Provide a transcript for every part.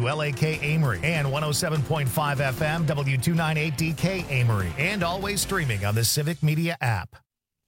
WLAK Amory and 107.5 FM W298DK Amory, and always streaming on the Civic Media app.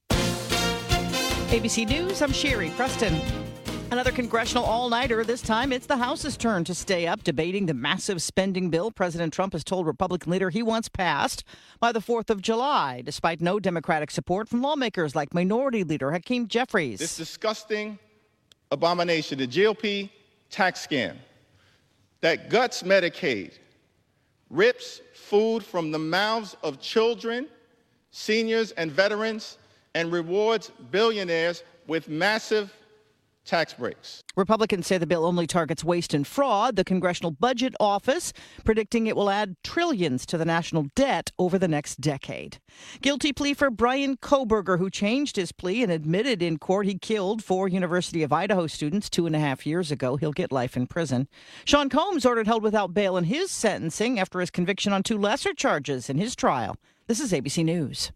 ABC News, I'm Sherry Preston. Another congressional all-nighter. This time, it's the House's turn to stay up, debating the massive spending bill President Trump has told Republican leader he wants passed by the 4th of July, despite no Democratic support from lawmakers like Minority Leader Hakeem Jeffries. This disgusting abomination, the GOP tax scam that guts Medicaid, rips food from the mouths of children, seniors, and veterans, and rewards billionaires with massive tax breaks. Republicans say the bill only targets waste and fraud. The Congressional Budget Office predicting it will add trillions to the national debt over the next decade. Guilty plea for Brian Kohberger, who changed his plea and admitted in court he killed 4 University of Idaho students 2.5 years ago. He'll get life in prison. Sean Combs ordered held without bail in his sentencing after his conviction on 2 lesser charges in his trial. This is ABC News.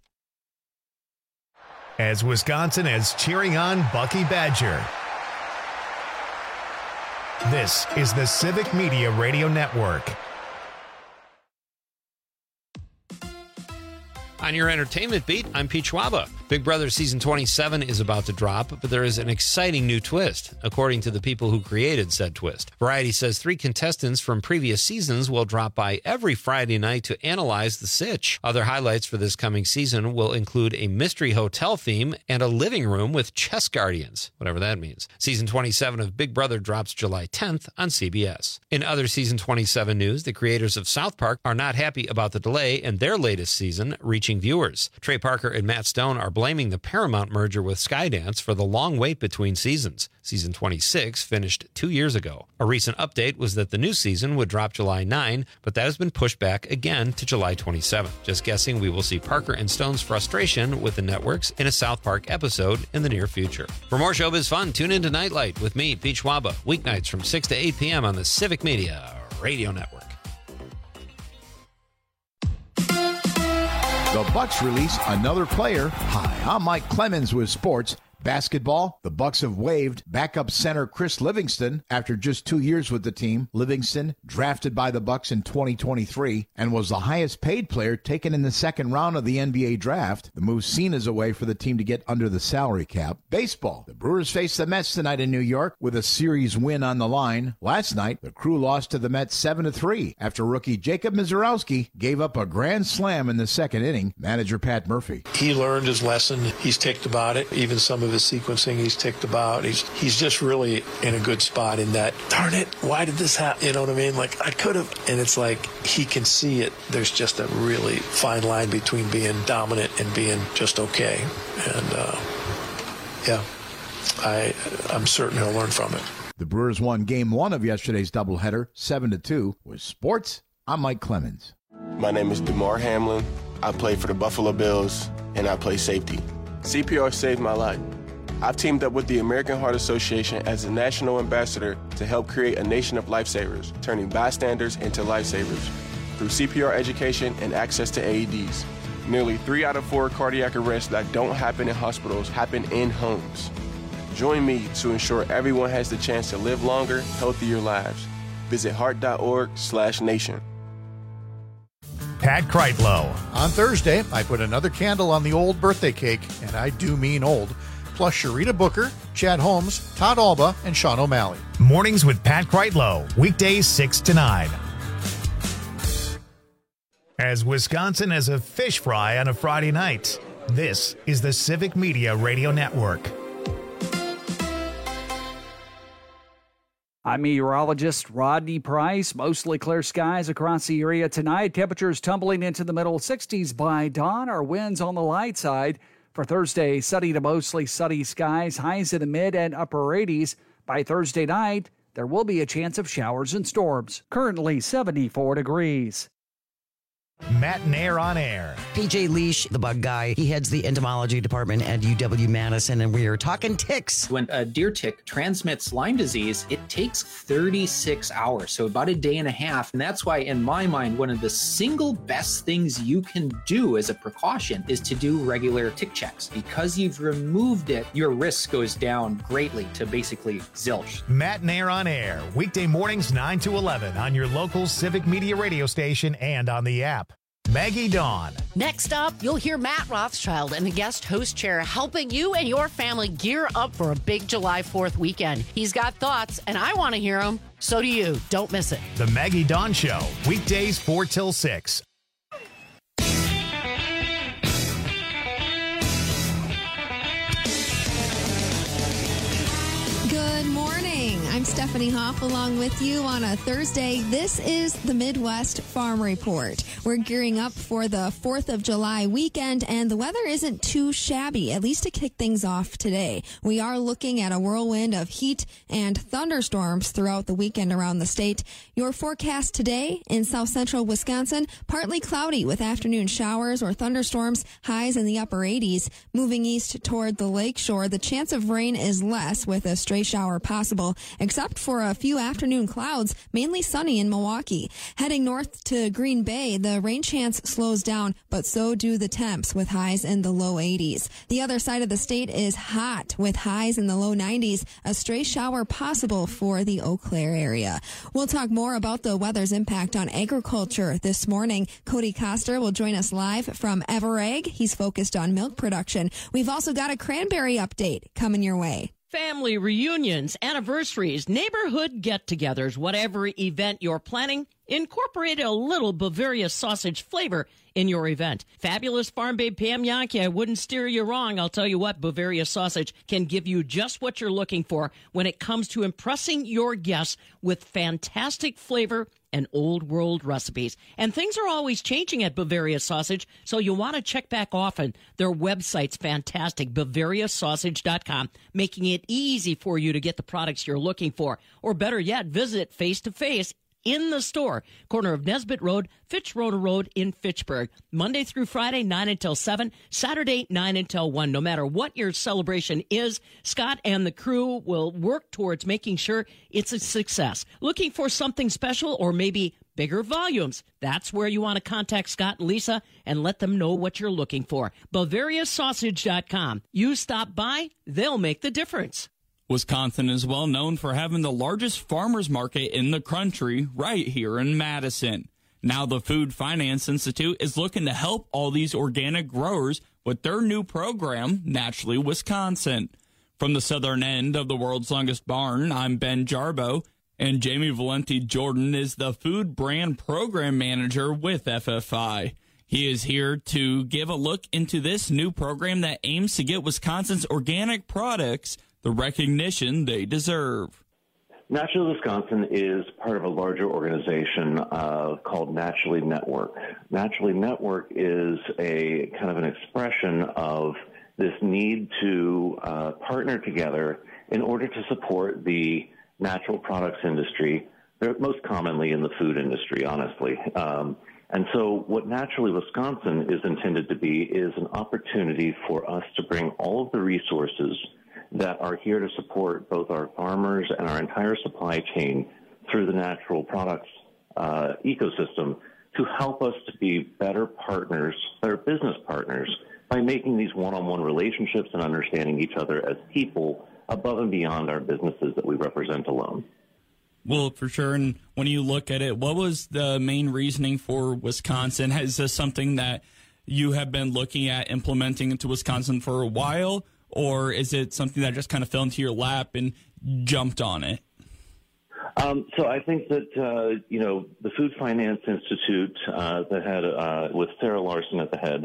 As Wisconsin is cheering on Bucky Badger. This is the Civic Media Radio Network. On your entertainment beat, I'm Pete Schwaba. Big Brother Season 27 is about to drop, but there is an exciting new twist, according to the people who created said twist. Variety says 3 contestants from previous seasons will drop by every Friday night to analyze the sitch. Other highlights for this coming season will include a mystery hotel theme and a living room with chess guardians, whatever that means. Season 27 of Big Brother drops July 10th on CBS. In other Season 27 news, the creators of South Park are not happy about the delay in their latest season reaching viewers. Trey Parker and Matt Stone are blaming the Paramount merger with Skydance for the long wait between seasons. Season 26 finished 2 years ago. A recent update was that the new season would drop July 9, but that has been pushed back again to July 27. Just guessing we will see Parker and Stone's frustration with the networks in a South Park episode in the near future. For more showbiz fun, tune into Nightlight with me, Pete Schwaba, weeknights from 6 to 8 p.m. on the Civic Media Radio Network. The Bucks release another player. Hi, I'm Mike Clemens with sports. Basketball, the Bucks have waived backup center Chris Livingston after just 2 years with the team. Livingston, drafted by the Bucks in 2023, and was the highest paid player taken in the second round of the NBA draft. The move seen as a way for the team to get under the salary cap. Baseball, the Brewers face the Mets tonight in New York with a series win on the line. Last night, the Crew lost to the Mets 7-3 after rookie Jacob Misiorowski gave up a grand slam in the second inning. Manager Pat Murphy. He learned his lesson. He's ticked about it. Even some of his sequencing he's ticked about. He's just really in a good spot in that, darn it, why did this happen? You know what I mean? Like, I could have. And it's like he can see it. There's just a really fine line between being dominant and being just okay. And, I'm certain he'll learn from it. The Brewers won Game 1 of yesterday's doubleheader, 7-2. With sports, I'm Mike Clemens. My name is DeMar Hamlin. I play for the Buffalo Bills, and I play safety. CPR saved my life. I've teamed up with the American Heart Association as a national ambassador to help create a nation of lifesavers, turning bystanders into lifesavers through CPR education and access to AEDs. Nearly 3 out of 4 cardiac arrests that don't happen in hospitals happen in homes. Join me to ensure everyone has the chance to live longer, healthier lives. Visit heart.org/nation. Pat Kreitlow. On Thursday, I put another candle on the old birthday cake, and I do mean old, plus Sharita Booker, Chad Holmes, Todd Alba, and Sean O'Malley. Mornings with Pat Kreitlow, weekdays 6 to 9. As Wisconsin has a fish fry on a Friday night, this is the Civic Media Radio Network. I'm meteorologist Rodney Price. Mostly clear skies across the area tonight. Temperatures tumbling into the middle 60s by dawn. Our winds on the light side. For Thursday, sunny to mostly sunny skies. Highs in the mid and upper 80s. By Thursday night, there will be a chance of showers and storms. Currently 74 degrees. Matt Nair on air. PJ Leash, the bug guy, he heads the entomology department at UW-Madison, and we are talking ticks. When a deer tick transmits Lyme disease, it takes 36 hours, so about a day and a half. And that's why, in my mind, one of the single best things you can do as a precaution is to do regular tick checks. Because you've removed it, your risk goes down greatly to basically zilch. Matt Nair on air, weekday mornings 9 to 11 on your local Civic Media radio station and on the app. Maggie Dawn. Next up, you'll hear Matt Rothschild in the guest host chair helping you and your family gear up for a big July 4th weekend. He's got thoughts, and I want to hear them. So do you. Don't miss it. The Maggie Dawn Show, weekdays 4 till 6. Good morning. I'm Stephanie Hoff along with you on a Thursday. This is the Midwest Farm Report. We're gearing up for the 4th of July weekend, and the weather isn't too shabby, at least to kick things off today. We are looking at a whirlwind of heat and thunderstorms throughout the weekend around the state. Your forecast today in south central Wisconsin, partly cloudy with afternoon showers or thunderstorms, highs in the upper 80s. Moving east toward the lakeshore, the chance of rain is less with a stray shower possible, except for a few afternoon clouds, mainly sunny in Milwaukee. Heading north to Green Bay, the rain chance slows down, but so do the temps with highs in the low 80s. The other side of the state is hot with highs in the low 90s, a stray shower possible for the Eau Claire area. We'll talk more about the weather's impact on agriculture this morning. Cody Koster will join us live from Everegg. He's focused on milk production. We've also got a cranberry update coming your way. Family reunions, anniversaries, neighborhood get-togethers, whatever event you're planning, incorporate a little Bavaria sausage flavor in your event. Fabulous Farm Babe Pam Yankee, I wouldn't steer you wrong. I'll tell you what, Bavaria sausage can give you just what you're looking for when it comes to impressing your guests with fantastic flavor and old world recipes. And things are always changing at Bavaria Sausage, so you'll want to check back often. Their website's fantastic, BavariaSausage.com, making it easy for you to get the products you're looking for. Or better yet, visit face-to-face in the store, corner of Nesbitt Road, Fitzroy Road in Fitchburg. Monday through Friday, 9 until 7, Saturday, 9 until 1. No matter what your celebration is, Scott and the crew will work towards making sure it's a success. Looking for something special or maybe bigger volumes? That's where you want to contact Scott and Lisa and let them know what you're looking for. BavariaSausage.com. You stop by, they'll make the difference. Wisconsin is well known for having the largest farmers market in the country right here in Madison. Now the Food Finance Institute is looking to help all these organic growers with their new program, Naturally Wisconsin. From the southern end of the world's longest barn, I'm Ben Jarbo, and Jamie Valenti Jordan is the Food Brand Program Manager with FFI. He is here to give a look into this new program that aims to get Wisconsin's organic products the recognition they deserve. Naturally Wisconsin is part of a larger organization called Naturally Network. Naturally Network is a kind of an expression of this need to partner together in order to support the natural products industry. They're most commonly in the food industry, honestly. And so what Naturally Wisconsin is intended to be is an opportunity for us to bring all of the resources that are here to support both our farmers and our entire supply chain through the natural products ecosystem to help us to be better partners, better business partners, by making these one-on-one relationships and understanding each other as people above and beyond our businesses that we represent alone. Well, for sure. And when you look at it, what was the main reasoning for Wisconsin? Is this something that you have been looking at implementing into Wisconsin for a while? Or is it something that just kind of fell into your lap and jumped on it? So I think that, the Food Finance Institute that had, with Sarah Larson at the head,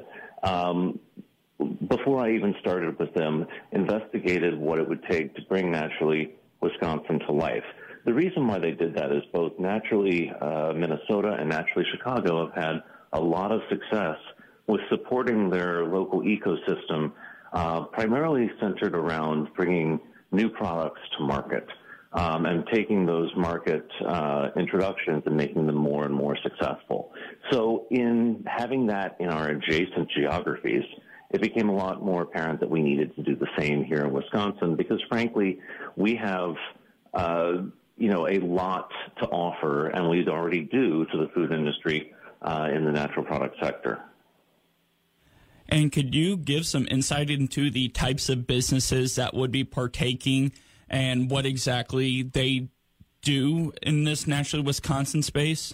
before I even started with them, investigated what it would take to bring Naturally Wisconsin to life. The reason why they did that is both Naturally Minnesota and Naturally Chicago have had a lot of success with supporting their local ecosystem, primarily centered around bringing new products to market. and taking those market introductions and making them more and more successful. So in having that in our adjacent geographies, it became a lot more apparent that we needed to do the same here in Wisconsin because, frankly, we have a lot to offer, and we already do to the food industry in the natural product sector. And could you give some insight into the types of businesses that would be partaking and what exactly they do in this Naturally Wisconsin space?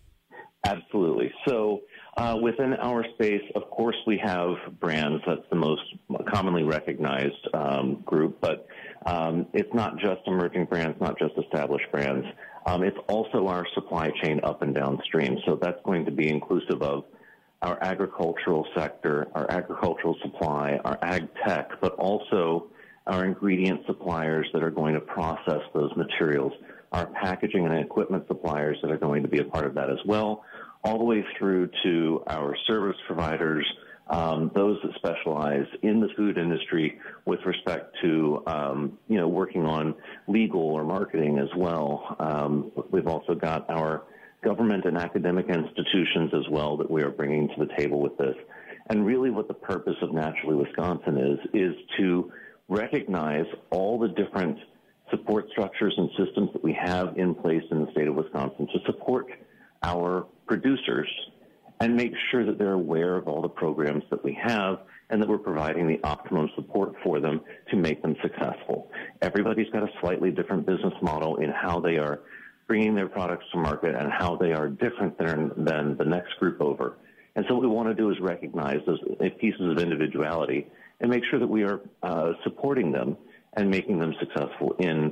Absolutely. So within our space, of course, we have brands. That's the most commonly recognized group, but it's not just emerging brands, not just established brands. It's also our supply chain up and downstream. So that's going to be inclusive of our agricultural sector, our agricultural supply, our ag tech, but also our ingredient suppliers that are going to process those materials, our packaging and equipment suppliers that are going to be a part of that as well, all the way through to our service providers, those that specialize in the food industry with respect to, working on legal or marketing as well. We've also got our government and academic institutions as well that we are bringing to the table with this. And really what the purpose of Naturally Wisconsin is to recognize all the different support structures and systems that we have in place in the state of Wisconsin to support our producers and make sure that they're aware of all the programs that we have and that we're providing the optimum support for them to make them successful. Everybody's got a slightly different business model in how they are bringing their products to market and how they are different than the next group over. And so what we want to do is recognize those pieces of individuality and make sure that we are supporting them and making them successful in,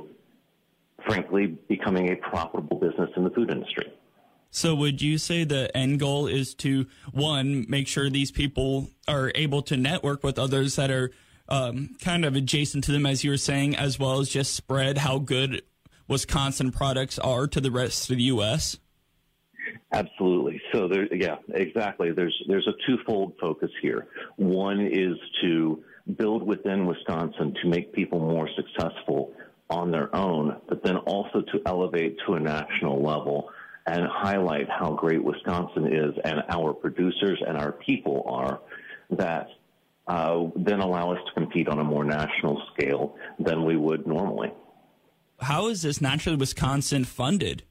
frankly, becoming a profitable business in the food industry. So would you say the end goal is to, one, make sure these people are able to network with others that are kind of adjacent to them, as you were saying, as well as just spread how good Wisconsin products are to the rest of the U.S.? Absolutely. So exactly. There's a twofold focus here. One is to build within Wisconsin to make people more successful on their own, but then also to elevate to a national level and highlight how great Wisconsin is and our producers and our people are that then allow us to compete on a more national scale than we would normally. How is this Naturally Wisconsin funded?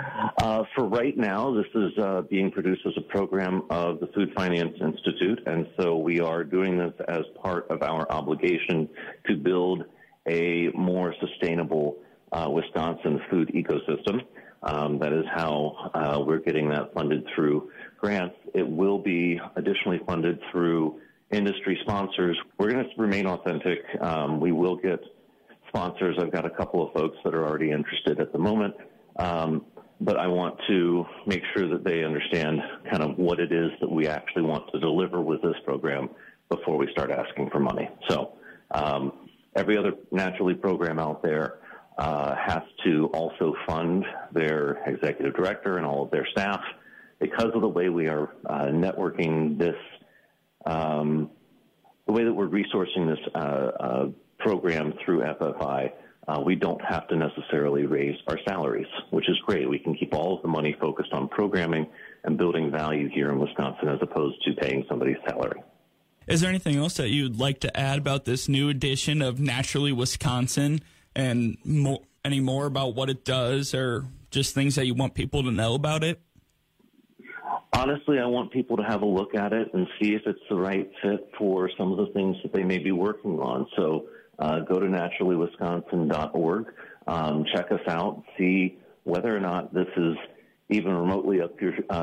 For right now, this is being produced as a program of the Food Finance Institute, and so we are doing this as part of our obligation to build a more sustainable Wisconsin food ecosystem. That is how we're getting that funded through grants. It will be additionally funded through industry sponsors. We're going to remain authentic. We will get sponsors. I've got a couple of folks that are already interested at the moment. But I want to make sure that they understand kind of what it is that we actually want to deliver with this program before we start asking for money. So every other Naturally program out there has to also fund their executive director and all of their staff. Because of the way we are networking this, the way that we're resourcing this program through FFI, we don't have to necessarily raise our salaries, which is great. We can keep all of the money focused on programming and building value here in Wisconsin as opposed to paying somebody's salary. Is there anything else that you'd like to add about this new edition of Naturally Wisconsin and any more about what it does or just things that you want people to know about it? Honestly, I want people to have a look at it and see if it's the right fit for some of the things that they may be working on. So go to naturallywisconsin.org, check us out, see whether or not this is even remotely up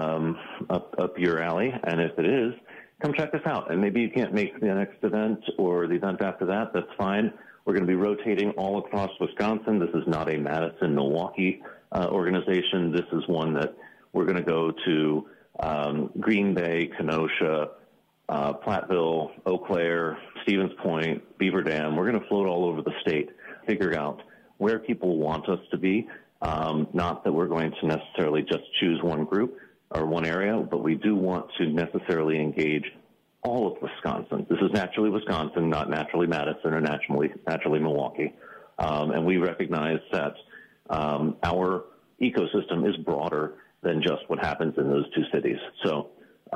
your alley, and if it is, come check us out. And maybe you can't make the next event or the event after that, that's fine. We're going to be rotating all across Wisconsin. This is not a Madison, Milwaukee organization. This is one that we're going to go to Green Bay, Kenosha, Platteville, Eau Claire, Stevens Point, Beaver Dam. We're going to float all over the state, figure out where people want us to be. Not that we're going to necessarily just choose one group or one area, but we do want to necessarily engage all of Wisconsin. This is Naturally Wisconsin, not Naturally Madison or Naturally Milwaukee. And we recognize that our ecosystem is broader than just what happens in those two cities. So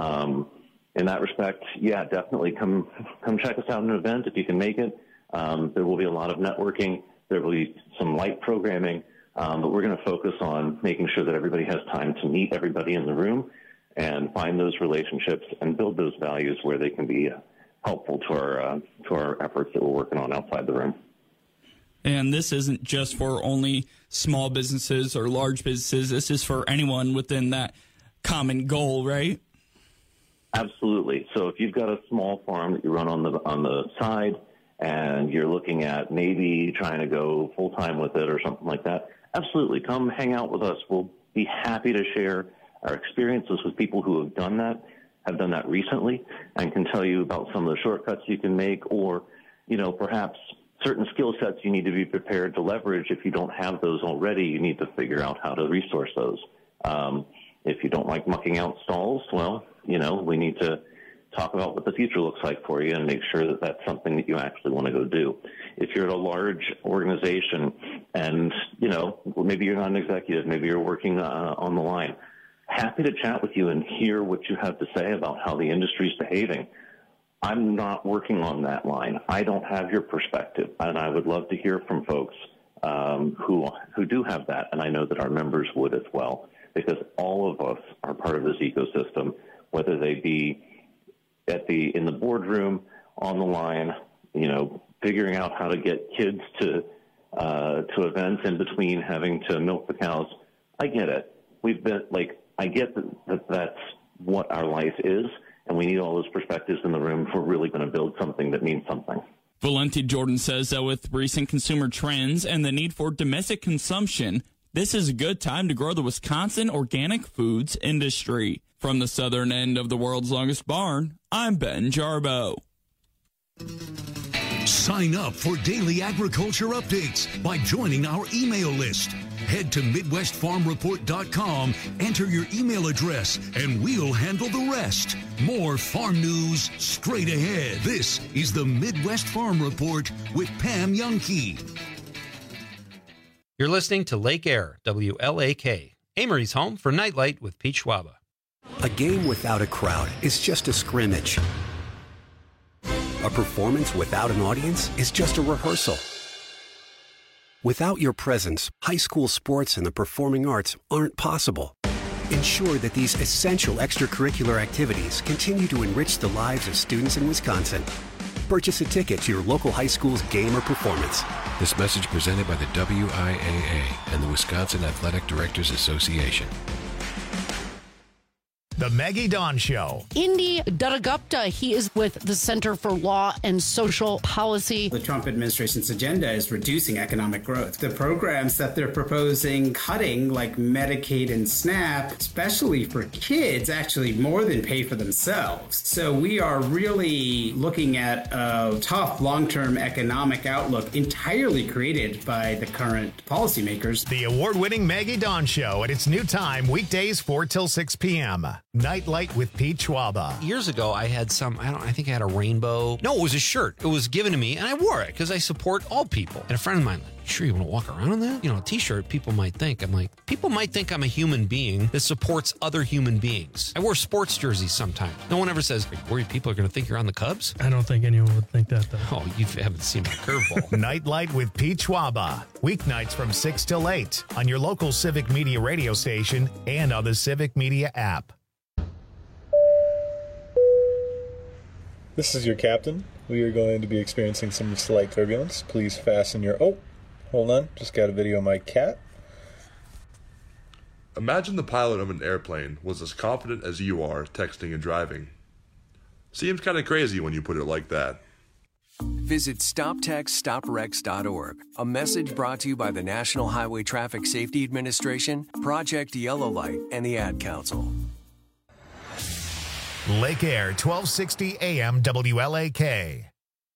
in that respect, yeah, definitely come check us out at an event if you can make it. There will be a lot of networking. There will be some light programming, but we're going to focus on making sure that everybody has time to meet everybody in the room and find those relationships and build those values where they can be helpful to our efforts that we're working on outside the room. And this isn't just for only small businesses or large businesses. This is for anyone within that common goal, right? Absolutely. So if you've got a small farm that you run on the side and you're looking at maybe trying to go full-time with it or something like that, absolutely. Come hang out with us. We'll be happy to share our experiences with people who have done that recently, and can tell you about some of the shortcuts you can make, or, perhaps certain skill sets you need to be prepared to leverage. If you don't have those already, you need to figure out how to resource those. If you don't like mucking out stalls, well, we need to talk about what the future looks like for you and make sure that that's something that you actually want to go do. If you're at a large organization and, maybe you're not an executive, maybe you're working on the line, happy to chat with you and hear what you have to say about how the industry's behaving. I'm not working on that line. I don't have your perspective, and I would love to hear from folks who do have that, and I know that our members would as well, because all of us are part of this ecosystem, whether they be in the boardroom, on the line, figuring out how to get kids to events in between having to milk the cows. I get it. I get that that's what our life is, and we need all those perspectives in the room if we're really going to build something that means something. Valenti Jordan says that with recent consumer trends and the need for domestic consumption, this is a good time to grow the Wisconsin organic foods industry. From the southern end of the world's longest barn, I'm Ben Jarbo. Sign up for daily agriculture updates by joining our email list. Head to MidwestFarmReport.com, enter your email address, and we'll handle the rest. More farm news straight ahead. This is the Midwest Farm Report with Pam Youngkey. You're listening to Lake Air, WLAK, Amory's home for Nightlight with Pete Schwaba. A game without a crowd is just a scrimmage. A performance without an audience is just a rehearsal. Without your presence, high school sports and the performing arts aren't possible. Ensure that these essential extracurricular activities continue to enrich the lives of students in Wisconsin. Purchase a ticket to your local high school's game or performance. This message presented by the WIAA and the Wisconsin Athletic Directors Association. The Maggie Dawn Show. Indy Dadagupta, he is with the Center for Law and Social Policy. The Trump administration's agenda is reducing economic growth. The programs that they're proposing cutting, like Medicaid and SNAP, especially for kids, actually more than pay for themselves. So we are really looking at a tough long-term economic outlook entirely created by the current policymakers. The award-winning Maggie Dawn Show at its new time, weekdays 4 till 6 p.m. Nightlight with Pete Schwaba. Years ago, I had I think I had a rainbow. No, it was a shirt. It was given to me, and I wore it because I support all people. And a friend of mine, sure you want to walk around in that? A t-shirt, people might think. I'm like, people might think I'm a human being that supports other human beings. I wear sports jerseys sometimes. No one ever says, are you worried people are going to think you're on the Cubs? I don't think anyone would think that, though. Oh, you haven't seen my curveball. Nightlight with Pete Schwaba. Weeknights from 6 till 8 on your local Civic Media radio station and on the Civic Media app. This is your captain. We are going to be experiencing some slight turbulence. Please fasten your... Oh, hold on. Just got a video of my cat. Imagine the pilot of an airplane was as confident as you are texting and driving. Seems kind of crazy when you put it like that. Visit StopTextStopWrecks.org. A message brought to you by the National Highway Traffic Safety Administration, Project Yellow Light, and the Ad Council. Lake Air, 1260 AM WLAK.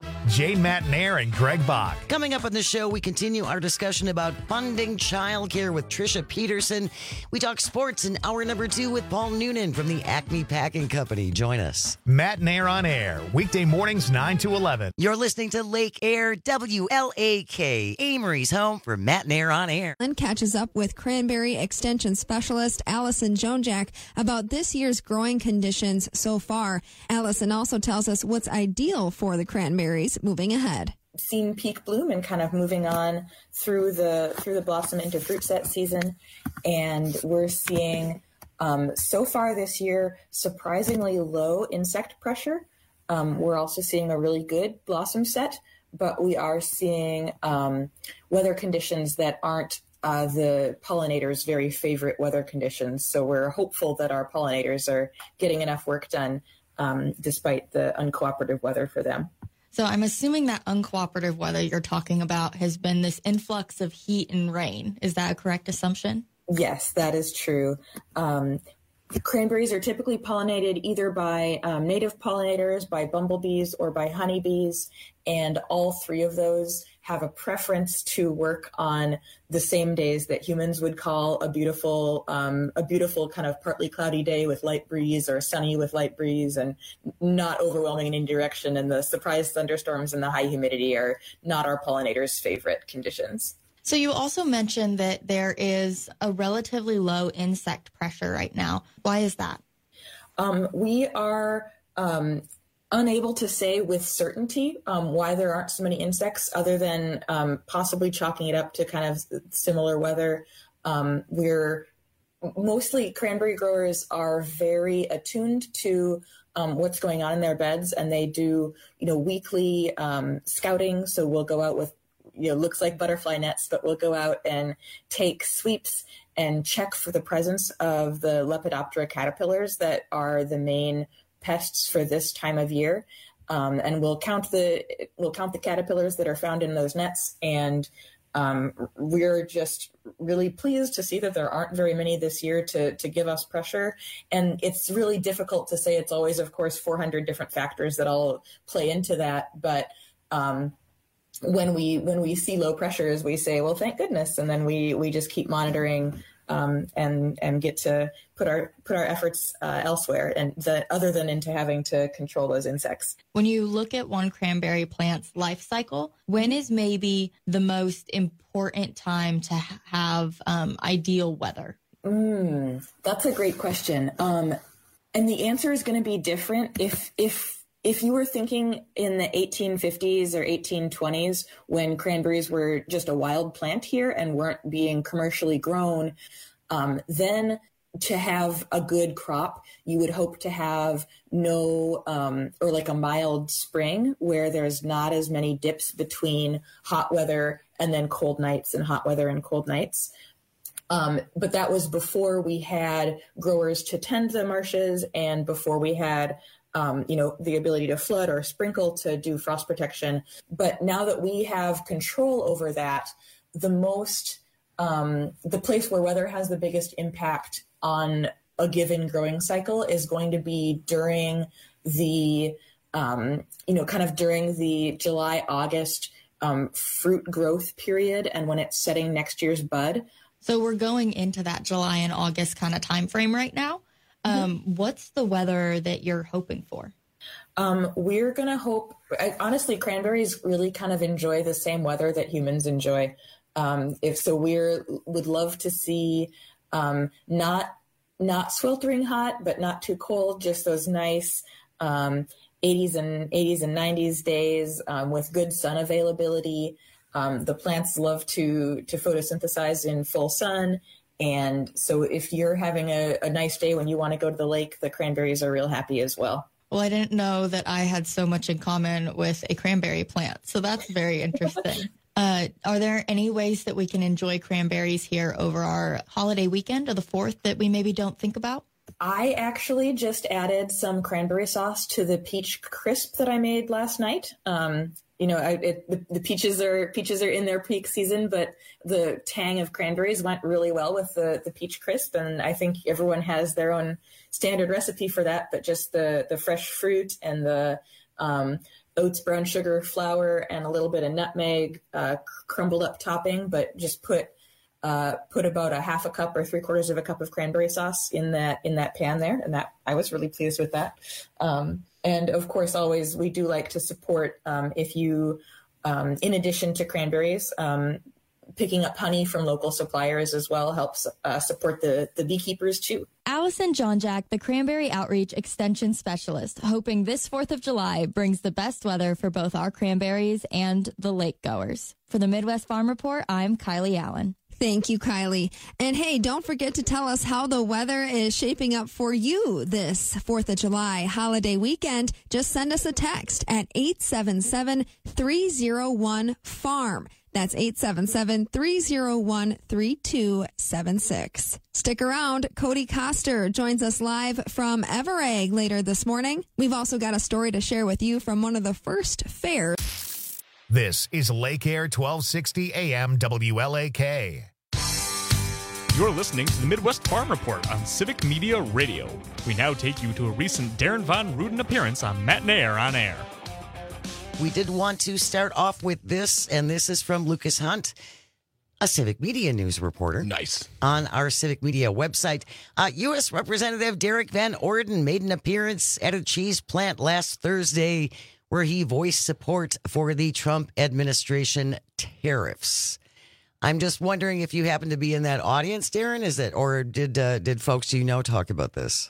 Jay Matnair and Greg Bach. Coming up on the show, we continue our discussion about funding childcare with Trisha Peterson. We talk sports in hour number 2 with Paul Noonan from the Acme Packing Company. Join us. Matnair on Air, weekday mornings 9 to 11. You're listening to Lake Air, WLAK, Amory's home for Matnair on Air. And catches up with Cranberry Extension Specialist Allison Jonjack about this year's growing conditions so far. Allison also tells us what's ideal for the cranberries moving ahead. Seen peak bloom and kind of moving on through the blossom into fruit set season, and we're seeing so far this year surprisingly low insect pressure. We're also seeing a really good blossom set, but we are seeing weather conditions that aren't the pollinators' very favorite weather conditions. So we're hopeful that our pollinators are getting enough work done despite the uncooperative weather for them. So I'm assuming that uncooperative weather you're talking about has been this influx of heat and rain. Is that a correct assumption? Yes, that is true. Cranberries are typically pollinated either by native pollinators, by bumblebees, or by honeybees, and all three of those have a preference to work on the same days that humans would call a beautiful kind of partly cloudy day with light breeze, or sunny with light breeze, and not overwhelming in any direction. And the surprise thunderstorms and the high humidity are not our pollinators' favorite conditions. So you also mentioned that there is a relatively low insect pressure right now. Why is that? We are unable to say with certainty why there aren't so many insects, other than possibly chalking it up to kind of similar weather. Cranberry growers are very attuned to what's going on in their beds, and they do, weekly scouting. So we'll go out with, looks like butterfly nets, but we'll go out and take sweeps and check for the presence of the Lepidoptera caterpillars that are the main pests for this time of year. And we'll count the caterpillars that are found in those nets. And we're just really pleased to see that there aren't very many this year to give us pressure. And it's really difficult to say. It's always, of course, 400 different factors that all play into that. But when we see low pressures, we say, well, thank goodness. And then we just keep monitoring and get to put our efforts elsewhere, and other than into having to control those insects. When you look at one cranberry plant's life cycle, when is maybe the most important time to have ideal weather? That's a great question. And the answer is going to be different if you were thinking in the 1850s or 1820s, when cranberries were just a wild plant here and weren't being commercially grown, then to have a good crop, you would hope to have or like a mild spring where there's not as many dips between hot weather and then cold nights, and hot weather and cold nights. But that was before we had growers to tend the marshes, and before we had the ability to flood or sprinkle to do frost protection. But now that we have control over that, the place where weather has the biggest impact on a given growing cycle is going to be during the, during the July, August fruit growth period, and when it's setting next year's bud. So we're going into that July and August kind of time frame right now. What's the weather that you're hoping for? We're going to hope, honestly, cranberries really kind of enjoy the same weather that humans enjoy. Would love to see not sweltering hot, but not too cold, just those nice 80s and 90s days with good sun availability. The plants love to photosynthesize in full sun. And so if you're having a nice day when you want to go to the lake, the cranberries are real happy as well. Well, I didn't know that I had so much in common with a cranberry plant. So that's very interesting. Are there any ways that we can enjoy cranberries here over our holiday weekend or the 4th that we maybe don't think about? I actually just added some cranberry sauce to the peach crisp that I made last night. The peaches are in their peak season, but the tang of cranberries went really well with the peach crisp, and I think everyone has their own standard recipe for that. But just the fresh fruit and the oats, brown sugar, flour, and a little bit of nutmeg, crumbled up topping, but just put about a half a cup or 3/4 of a cup of cranberry sauce in that pan there. And that I was really pleased with that. And of course, always, we do like to support, if you, in addition to cranberries, picking up honey from local suppliers as well helps support the beekeepers too. Allison Johnjack, the Cranberry Outreach Extension Specialist, hoping this 4th of July brings the best weather for both our cranberries and the lake goers. For the Midwest Farm Report, I'm Kylie Allen. Thank you, Kylie. And hey, don't forget to tell us how the weather is shaping up for you this 4th of July holiday weekend. Just send us a text at 877-301-FARM. That's 877-301-3276. Stick around. Cody Coster joins us live from Everegg later this morning. We've also got a story to share with you from one of the first fairs. This is Lake Air 1260 AM WLAK. You're listening to the Midwest Farm Report on Civic Media Radio. We now take you to a recent Darren Von Ruden appearance on Matt and Air on Air. We did want to start off with this, and this is from Lucas Hunt, a Civic Media News reporter. Nice. On our Civic Media website. U.S. Representative Derek Van Orden made an appearance at a cheese plant last Thursday where he voiced support for the Trump administration tariffs. I'm just wondering if you happen to be in that audience, Darren, or did folks you know talk about this?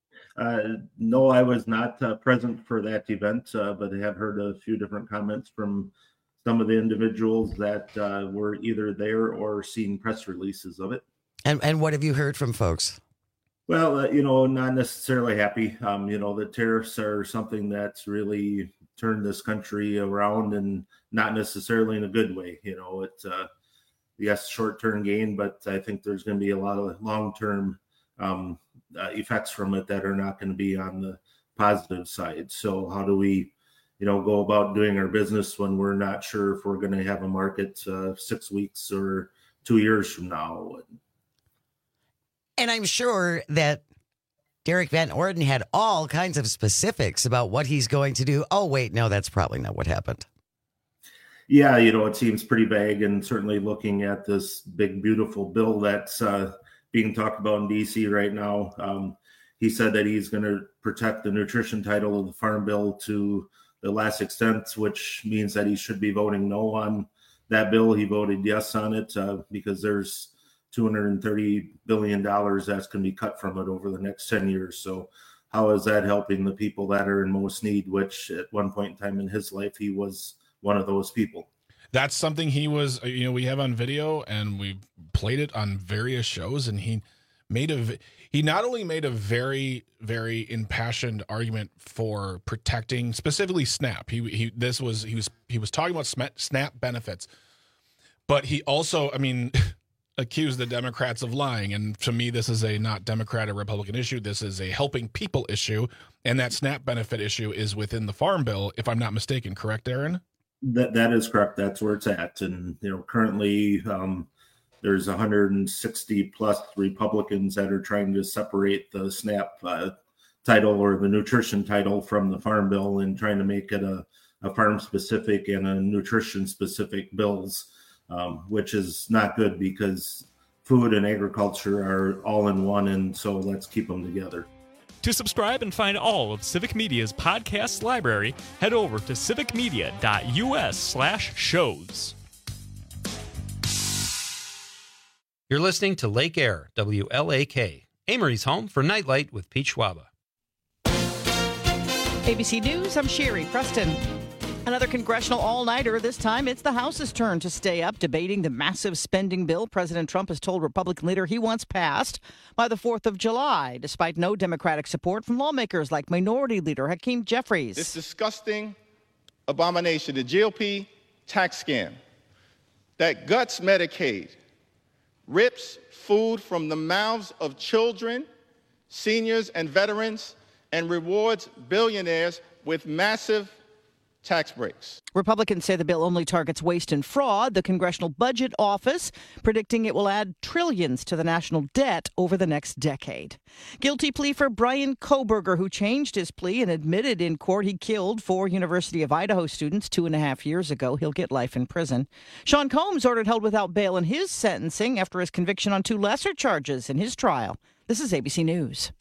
No, I was not present for that event, but I have heard a few different comments from some of the individuals that were either there or seen press releases of it. And what have you heard from folks? Well, not necessarily happy. The tariffs are something that's really turned this country around, and not necessarily in a good way. It's yes, short-term gain, but I think there's going to be a lot of long-term effects from it that are not going to be on the positive side. So how do we, go about doing our business when we're not sure if we're going to have a market 6 weeks or 2 years from now? And I'm sure that Derek Van Orden had all kinds of specifics about what he's going to do. Oh, wait, no, that's probably not what happened. Yeah, it seems pretty vague, and certainly looking at this big, beautiful bill that's being talked about in D.C. right now. He said that he's going to protect the nutrition title of the Farm Bill to the last extent, which means that he should be voting no on that bill. He voted yes on it because there's $230 billion that's going to be cut from it over the next 10 years. So how is that helping the people that are in most need, which at one point in time in his life, he was one of those people. That's something he was, we have on video, and we played it on various shows, and he not only made a very, very impassioned argument for protecting specifically SNAP. He was talking about SNAP benefits, but he also, accused the Democrats of lying. And to me, this is a not Democrat or Republican issue. This is a helping people issue, and that SNAP benefit issue is within the Farm Bill, if I'm not mistaken. Correct, Aaron? That is correct. That's where it's at. And, currently there's 160 plus Republicans that are trying to separate the SNAP title or the nutrition title from the Farm Bill and trying to make it a farm specific and a nutrition specific bills, which is not good because food and agriculture are all in one. And so let's keep them together. To subscribe and find all of Civic Media's podcast library, head over to civicmedia.us/shows. You're listening to Lake Air, WLAK, Amory's home for Nightlight with Pete Schwaba. ABC News, I'm Sherry Preston. Another congressional all-nighter. This time, it's the House's turn to stay up, debating the massive spending bill President Trump has told Republican leader he wants passed by the 4th of July, despite no Democratic support from lawmakers like Minority Leader Hakeem Jeffries. This disgusting abomination, the GOP tax scam that guts Medicaid, rips food from the mouths of children, seniors, and veterans, and rewards billionaires with massive tax breaks. Republicans say the bill only targets waste and fraud. The Congressional Budget Office predicting it will add trillions to the national debt over the next decade. Guilty plea for Brian Kohberger, who changed his plea and admitted in court he killed 4 University of Idaho students 2.5 years ago. He'll get life in prison. Sean Combs ordered held without bail in his sentencing after his conviction on 2 lesser charges in his trial. This is ABC News.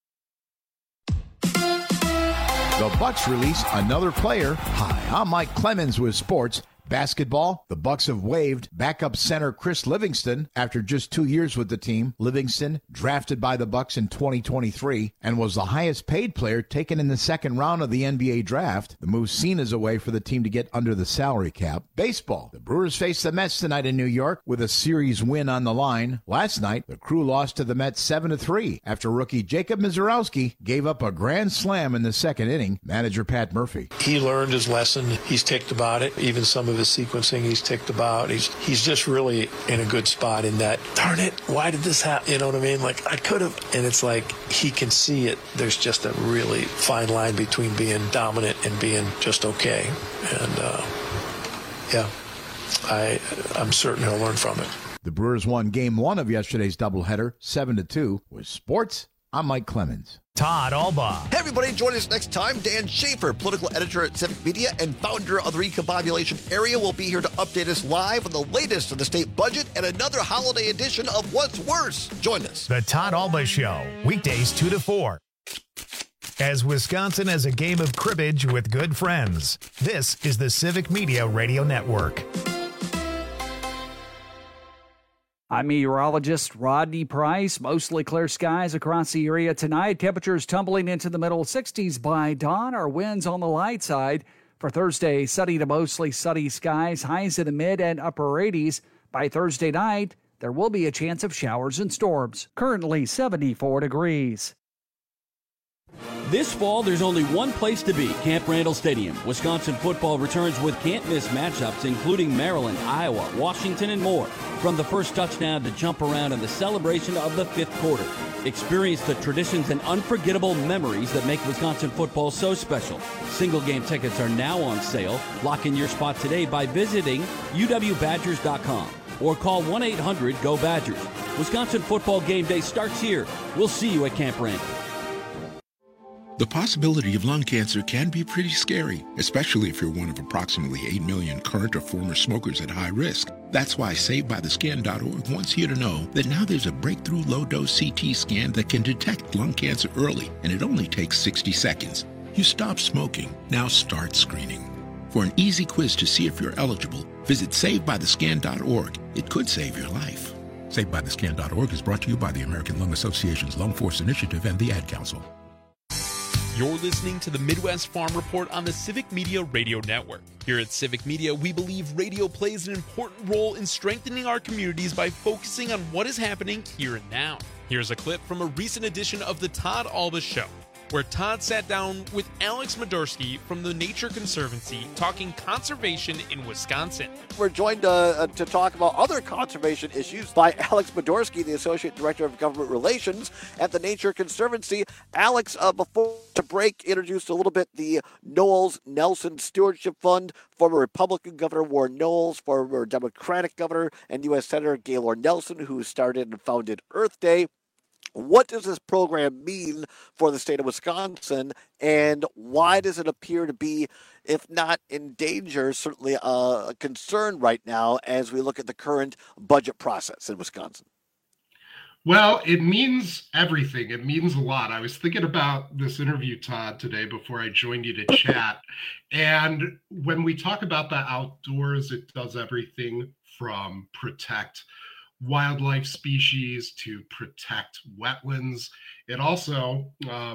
The Bucks release another player. Hi, I'm Mike Clemens with sports. Basketball, the Bucks have waived backup center Chris Livingston after just 2 years with the team. Livingston, drafted by the Bucks in 2023, and was the highest paid player taken in the second round of the NBA draft. The move seen as a way for the team to get under the salary cap. Baseball, the Brewers face the Mets tonight in New York with a series win on the line. Last night, the Crew lost to the Mets 7-3 after rookie Jacob Misiorowski gave up a grand slam in the second inning. Manager Pat Murphy. He learned his lesson. He's ticked about it. Even some of his sequencing he's ticked about. He's just really in a good spot in that, darn it, why did this happen? You know what I mean? Like, I could have. And it's like he can see it. There's just a really fine line between being dominant and being just okay. And, yeah, I'm certain he'll learn from it. The Brewers won Game 1 of yesterday's doubleheader, 7-2. With sports, I'm Mike Clemens. Todd Albaugh. Hey, everybody, join us next time. Dan Schaefer, political editor at Civic Media and founder of the Recombobulation Area, will be here to update us live on the latest of the state budget and another holiday edition of What's Worse. Join us. The Todd Albaugh Show, weekdays 2 to 4. As Wisconsin has a game of cribbage with good friends, this is the Civic Media Radio Network. I'm meteorologist Rodney Price. Mostly clear skies across the area tonight. Temperatures tumbling into the middle 60s by dawn. Our winds on the light side. For Thursday, sunny to mostly sunny skies. Highs in the mid and upper 80s. By Thursday night, there will be a chance of showers and storms. Currently 74 degrees. This fall, there's only one place to be, Camp Randall Stadium. Wisconsin football returns with can't-miss matchups, including Maryland, Iowa, Washington, and more. From the first touchdown to jump around in the celebration of the 5th quarter. Experience the traditions and unforgettable memories that make Wisconsin football so special. Single-game tickets are now on sale. Lock in your spot today by visiting uwbadgers.com or call 1-800-GO-BADGERS. Wisconsin football game day starts here. We'll see you at Camp Randall. The possibility of lung cancer can be pretty scary, especially if you're one of approximately 8 million current or former smokers at high risk. That's why SaveByTheScan.org wants you to know that now there's a breakthrough low-dose CT scan that can detect lung cancer early, and it only takes 60 seconds. You stop smoking, now start screening. For an easy quiz to see if you're eligible, visit SaveByTheScan.org. It could save your life. SaveByTheScan.org is brought to you by the American Lung Association's Lung Force Initiative and the Ad Council. You're listening to the Midwest Farm Report on the Civic Media Radio Network. Here at Civic Media, we believe radio plays an important role in strengthening our communities by focusing on what is happening here and now. Here's a clip from a recent edition of the Todd Albaugh Show, where Todd sat down with Alex Modorsky from the Nature Conservancy talking conservation in Wisconsin. We're joined to talk about other conservation issues by Alex Modorsky, the Associate Director of Government Relations at the Nature Conservancy. Alex, before to break, introduced a little bit the Knowles Nelson Stewardship Fund. Former Republican Governor Warren Knowles, former Democratic Governor and U.S. Senator Gaylord Nelson, who started and founded Earth Day. What does this program mean for the state of Wisconsin, and why does it appear to be, if not in danger, certainly a concern right now as we look at the current budget process in Wisconsin? Well, it means everything. It means a lot. I was thinking about this interview, Todd, today before I joined you to chat. And when we talk about the outdoors, it does everything from protect wildlife species to protect wetlands. It also,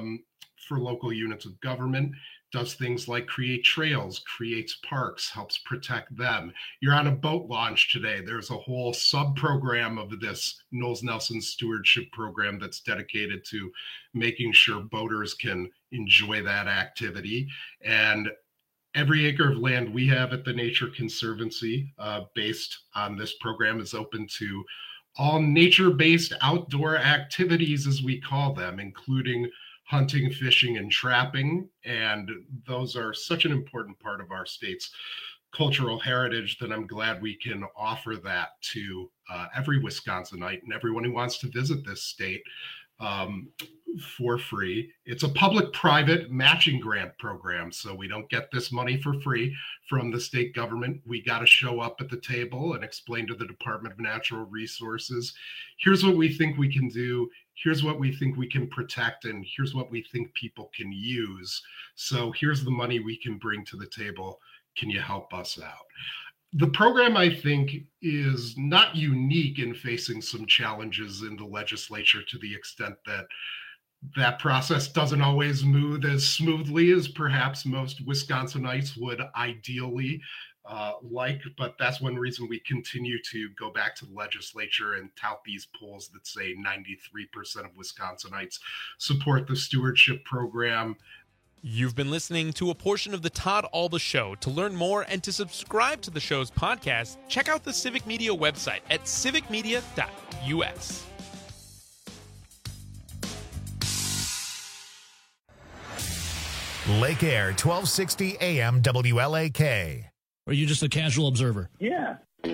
for local units of government, does things like create trails, creates parks, helps protect them. You're on a boat launch today. There's a whole sub-program of this Knowles Nelson Stewardship Program that's dedicated to making sure boaters can enjoy that activity. And every acre of land we have at the Nature Conservancy based on this program is open to all nature-based outdoor activities, as we call them, including hunting, fishing, and trapping. And those are such an important part of our state's cultural heritage that I'm glad we can offer that to every Wisconsinite and everyone who wants to visit this state for free. It's a public-private matching grant program, so we don't get this money for free from the state government. We got to show up at the table and explain to the Department of Natural Resources, here's what we think we can do, here's what we think we can protect, and here's what we think people can use. So here's the money we can bring to the table. Can you help us out? The program, I think, is not unique in facing some challenges in the legislature to the extent that that process doesn't always move as smoothly as perhaps most Wisconsinites would ideally like, but that's one reason we continue to go back to the legislature and tout these polls that say 93% of Wisconsinites support the stewardship program. You've been listening to a portion of the Todd Alba Show. To learn more and to subscribe to the show's podcast, check out the Civic Media website at civicmedia.us. Lake Air, 1260 AM WLAK. Or are you just a casual observer? Yeah.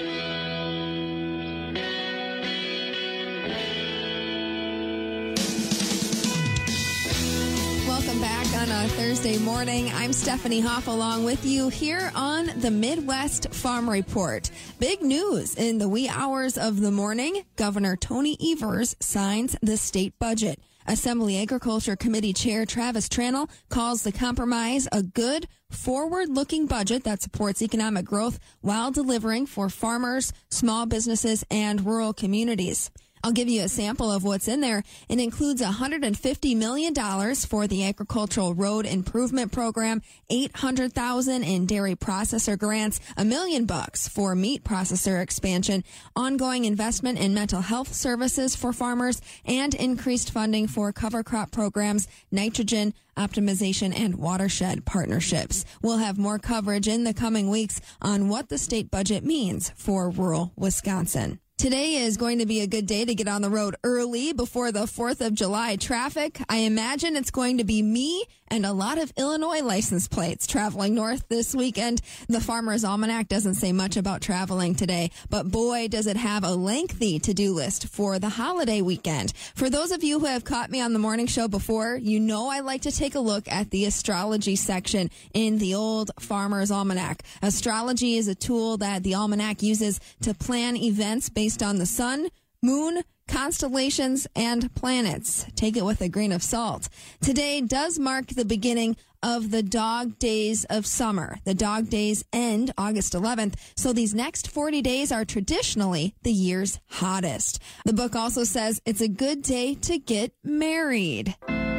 Welcome back on a Thursday morning. I'm Stephanie Hoff along with you here on the Midwest Farm Report. Big news in the wee hours of the morning. Governor Tony Evers signs the state budget. Assembly Agriculture Committee Chair Travis Tranel calls the compromise a good, forward-looking budget that supports economic growth while delivering for farmers, small businesses, and rural communities. I'll give you a sample of what's in there. It includes $150 million for the Agricultural Road Improvement Program, $800,000 in dairy processor grants, $1 million for meat processor expansion, ongoing investment in mental health services for farmers, and increased funding for cover crop programs, nitrogen optimization, and watershed partnerships. We'll have more coverage in the coming weeks on what the state budget means for rural Wisconsin. Today is going to be a good day to get on the road early before the 4th of July traffic. I imagine it's going to be me and a lot of Illinois license plates traveling north this weekend. The Farmer's Almanac doesn't say much about traveling today, but boy, does it have a lengthy to-do list for the holiday weekend. For those of you who have caught me on the morning show before, you know I like to take a look at the astrology section in the old Farmer's Almanac. Astrology is a tool that the Almanac uses to plan events based on the sun, moon, constellations, and planets. Take it with a grain of salt. Today does mark the beginning of the dog days of summer. The dog days end August 11th, so these next 40 days are traditionally the year's hottest. The book also says it's a good day to get married.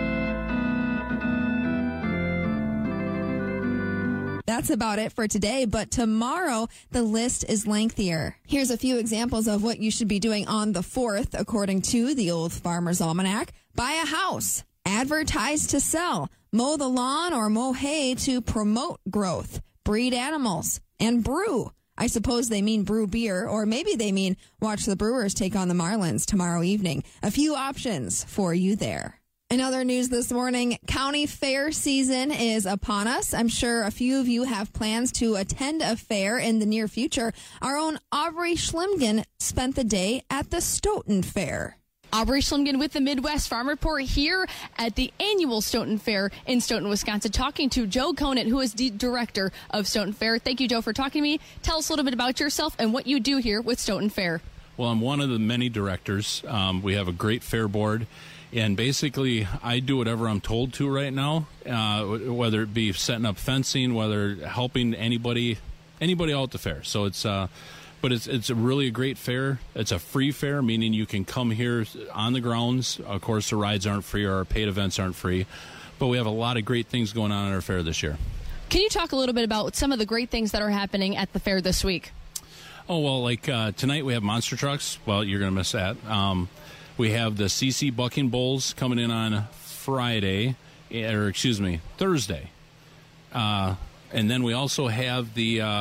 That's about it for today, but tomorrow the list is lengthier. Here's a few examples of what you should be doing on the 4th, according to the Old Farmer's Almanac. Buy a house, advertise to sell, mow the lawn or mow hay to promote growth, breed animals, and brew. I suppose they mean brew beer, or maybe they mean watch the Brewers take on the Marlins tomorrow evening. A few options for you there. In other news this morning, county fair season is upon us. I'm sure a few of you have plans to attend a fair in the near future. Our own Aubrey Schlimgen spent the day at the Stoughton Fair. Aubrey Schlimgen with the Midwest Farm Report here at the annual Stoughton Fair in Stoughton, Wisconsin, talking to Joe Conant, who is the director of Stoughton Fair. Thank you, Joe, for talking to me. Tell us a little bit about yourself and what you do here with Stoughton Fair. Well, I'm one of the many directors. We have a great fair board. And basically, I do whatever I'm told to right now, whether it be setting up fencing, whether helping anybody out at the fair. So it's a really a great fair. It's a free fair, meaning you can come here on the grounds. Of course, the rides aren't free, or our paid events aren't free. But we have a lot of great things going on at our fair this year. Can you talk a little bit about some of the great things that are happening at the fair this week? Oh, well, like tonight we have monster trucks. Well, you're going to miss that. We have the CC Bucking Bulls coming in on Thursday. And then we also have the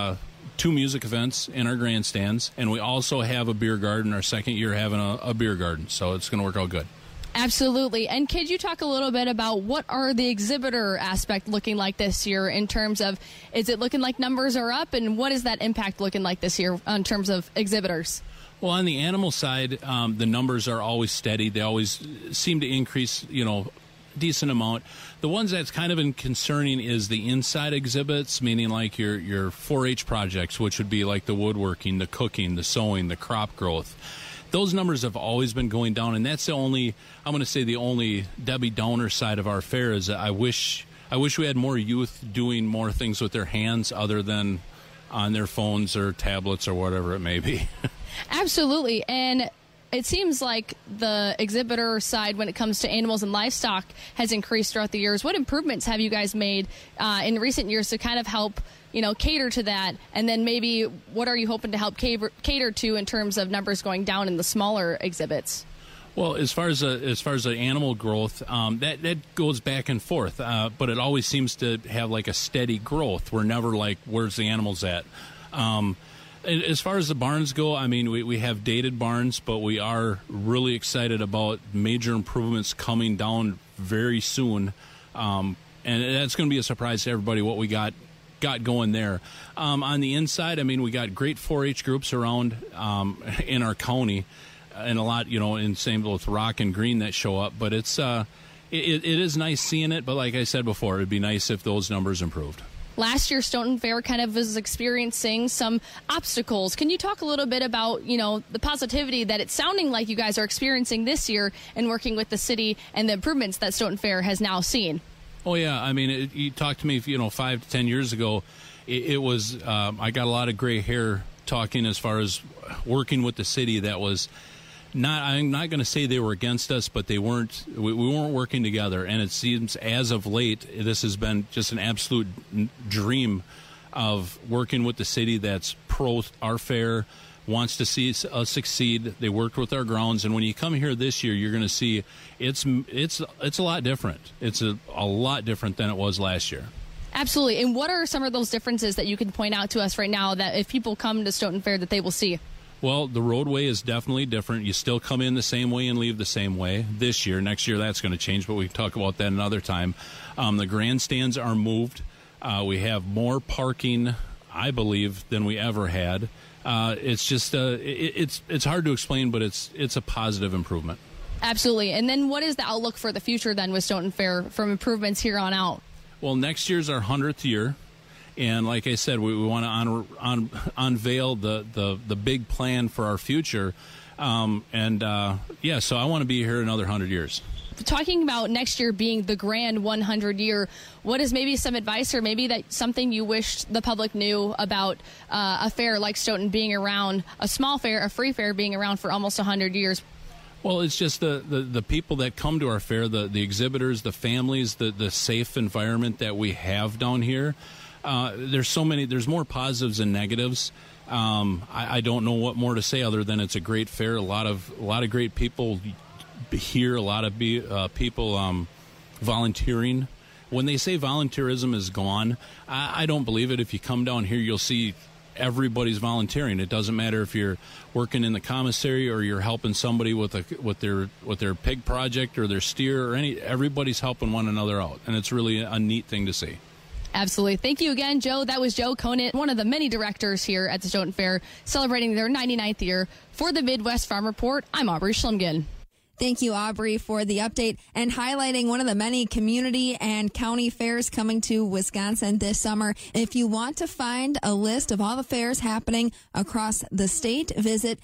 2 music events in our grandstands, and we also have a beer garden. Our second year having a beer garden, so it's going to work out good. Absolutely. And could you talk a little bit about what are the exhibitor aspect looking like this year in terms of, is it looking like numbers are up, and what is that impact looking like this year in terms of exhibitors? Well, on the animal side, the numbers are always steady. They always seem to increase, decent amount. The ones that's kind of concerning is the inside exhibits, meaning like your 4-H projects, which would be like the woodworking, the cooking, the sewing, the crop growth. Those numbers have always been going down, and that's the only Debbie Downer side of our fair is that I wish we had more youth doing more things with their hands other than on their phones or tablets or whatever it may be. Absolutely. And it seems like the exhibitor side, when it comes to animals and livestock, has increased throughout the years. What improvements have you guys made in recent years to kind of help, cater to that? And then maybe what are you hoping to help cater to in terms of numbers going down in the smaller exhibits? Well, as far as the animal growth, that goes back and forth, but it always seems to have like a steady growth. We're never like, where's the animals at? As far as the barns go, I mean, we have dated barns, but we are really excited about major improvements coming down very soon, and that's going to be a surprise to everybody what we got going there. On the inside, I mean, we got great 4-H groups around in our county, and a lot, in same with Rock and Green that show up. But it is nice seeing it. But like I said before, it'd be nice if those numbers improved. Last year, Stoughton Fair kind of was experiencing some obstacles. Can you talk a little bit about, the positivity that it's sounding like you guys are experiencing this year and working with the city and the improvements that Stoughton Fair has now seen? Oh, yeah. I mean, you talked to me, 5 to 10 years ago. It was I got a lot of gray hair talking as far as working with the city. That was I'm not going to say they were against us, but we weren't working together. And it seems as of late, this has been just an absolute dream of working with the city that's pro our fair, wants to see us succeed. They worked with our grounds. And when you come here this year, you're going to see it's a lot different. It's a lot different than it was last year. Absolutely. And what are some of those differences that you can point out to us right now that if people come to Stoughton Fair that they will see? Well, the roadway is definitely different. You still come in the same way and leave the same way this year. Next year, that's going to change, but we can talk about that another time. The grandstands are moved. We have more parking, I believe, than we ever had. It's just it's hard to explain, but it's a positive improvement. Absolutely. And then what is the outlook for the future then with Stoughton Fair from improvements here on out? Well, next year's our 100th year. And like I said, we want to unveil the big plan for our future. So I want to be here another 100 years. Talking about next year being the grand 100 year, what is maybe some advice or maybe that something you wished the public knew about a fair like Stoughton being around, a small fair, a free fair being around for almost 100 years? Well, it's just the people that come to our fair, the exhibitors, the families, the safe environment that we have down here. There's more positives than negatives. I don't know what more to say other than it's a great fair. A lot of great people here. A lot of people volunteering. When they say volunteerism is gone, I don't believe it. If you come down here, you'll see everybody's volunteering. It doesn't matter if you're working in the commissary or you're helping somebody with their pig project or their steer or everybody's helping one another out, and it's really a neat thing to see. Absolutely. Thank you again, Joe. That was Joe Conant, one of the many directors here at the Stoughton Fair, celebrating their 99th year. For the Midwest Farm Report, I'm Aubrey Schlumgen. Thank you, Aubrey, for the update and highlighting one of the many community and county fairs coming to Wisconsin this summer. If you want to find a list of all the fairs happening across the state, visit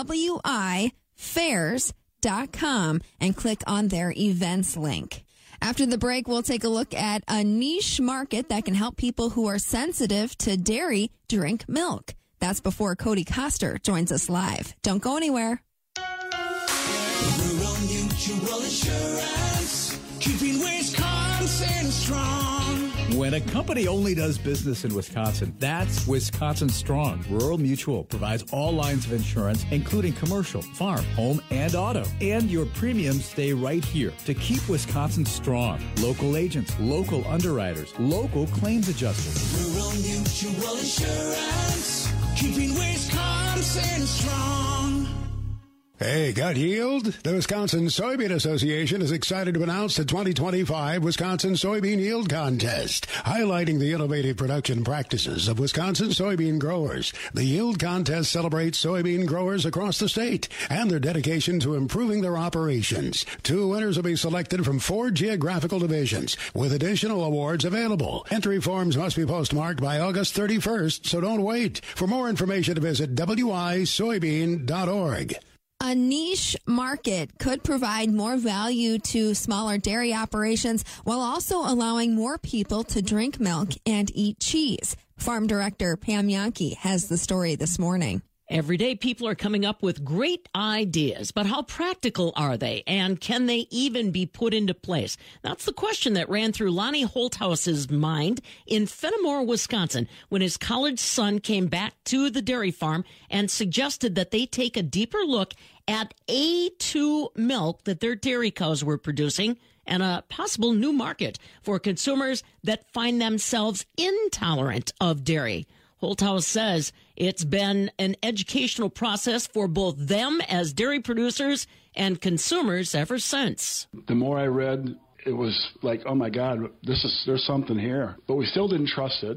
wifairs.com and click on their events link. After the break, we'll take a look at a niche market that can help people who are sensitive to dairy drink milk. That's before Cody Coster joins us live. Don't go anywhere. Rural Mutual Insurance, keeping Wisconsin strong. When a company only does business in Wisconsin, that's Wisconsin Strong. Rural Mutual provides all lines of insurance, including commercial, farm, home, and auto. And your premiums stay right here to keep Wisconsin strong. Local agents, local underwriters, local claims adjusters. Rural Mutual Insurance, keeping Wisconsin strong. Hey, got yield? The Wisconsin Soybean Association is excited to announce the 2025 Wisconsin Soybean Yield Contest, highlighting the innovative production practices of Wisconsin soybean growers. The Yield Contest celebrates soybean growers across the state and their dedication to improving their operations. 2 winners will be selected from 4 geographical divisions, with additional awards available. Entry forms must be postmarked by August 31st, so don't wait. For more information, visit wisoybean.org. A niche market could provide more value to smaller dairy operations while also allowing more people to drink milk and eat cheese. Farm Director Pam Yankee has the story this morning. Every day, people are coming up with great ideas, but how practical are they, and can they even be put into place? That's the question that ran through Lonnie Holthouse's mind in Fenimore, Wisconsin, when his college son came back to the dairy farm and suggested that they take a deeper look at A2 milk that their dairy cows were producing and a possible new market for consumers that find themselves intolerant of dairy. Holthouse says it's been an educational process for both them as dairy producers and consumers ever since. The more I read, it was like, oh my God, there's something here. But we still didn't trust it.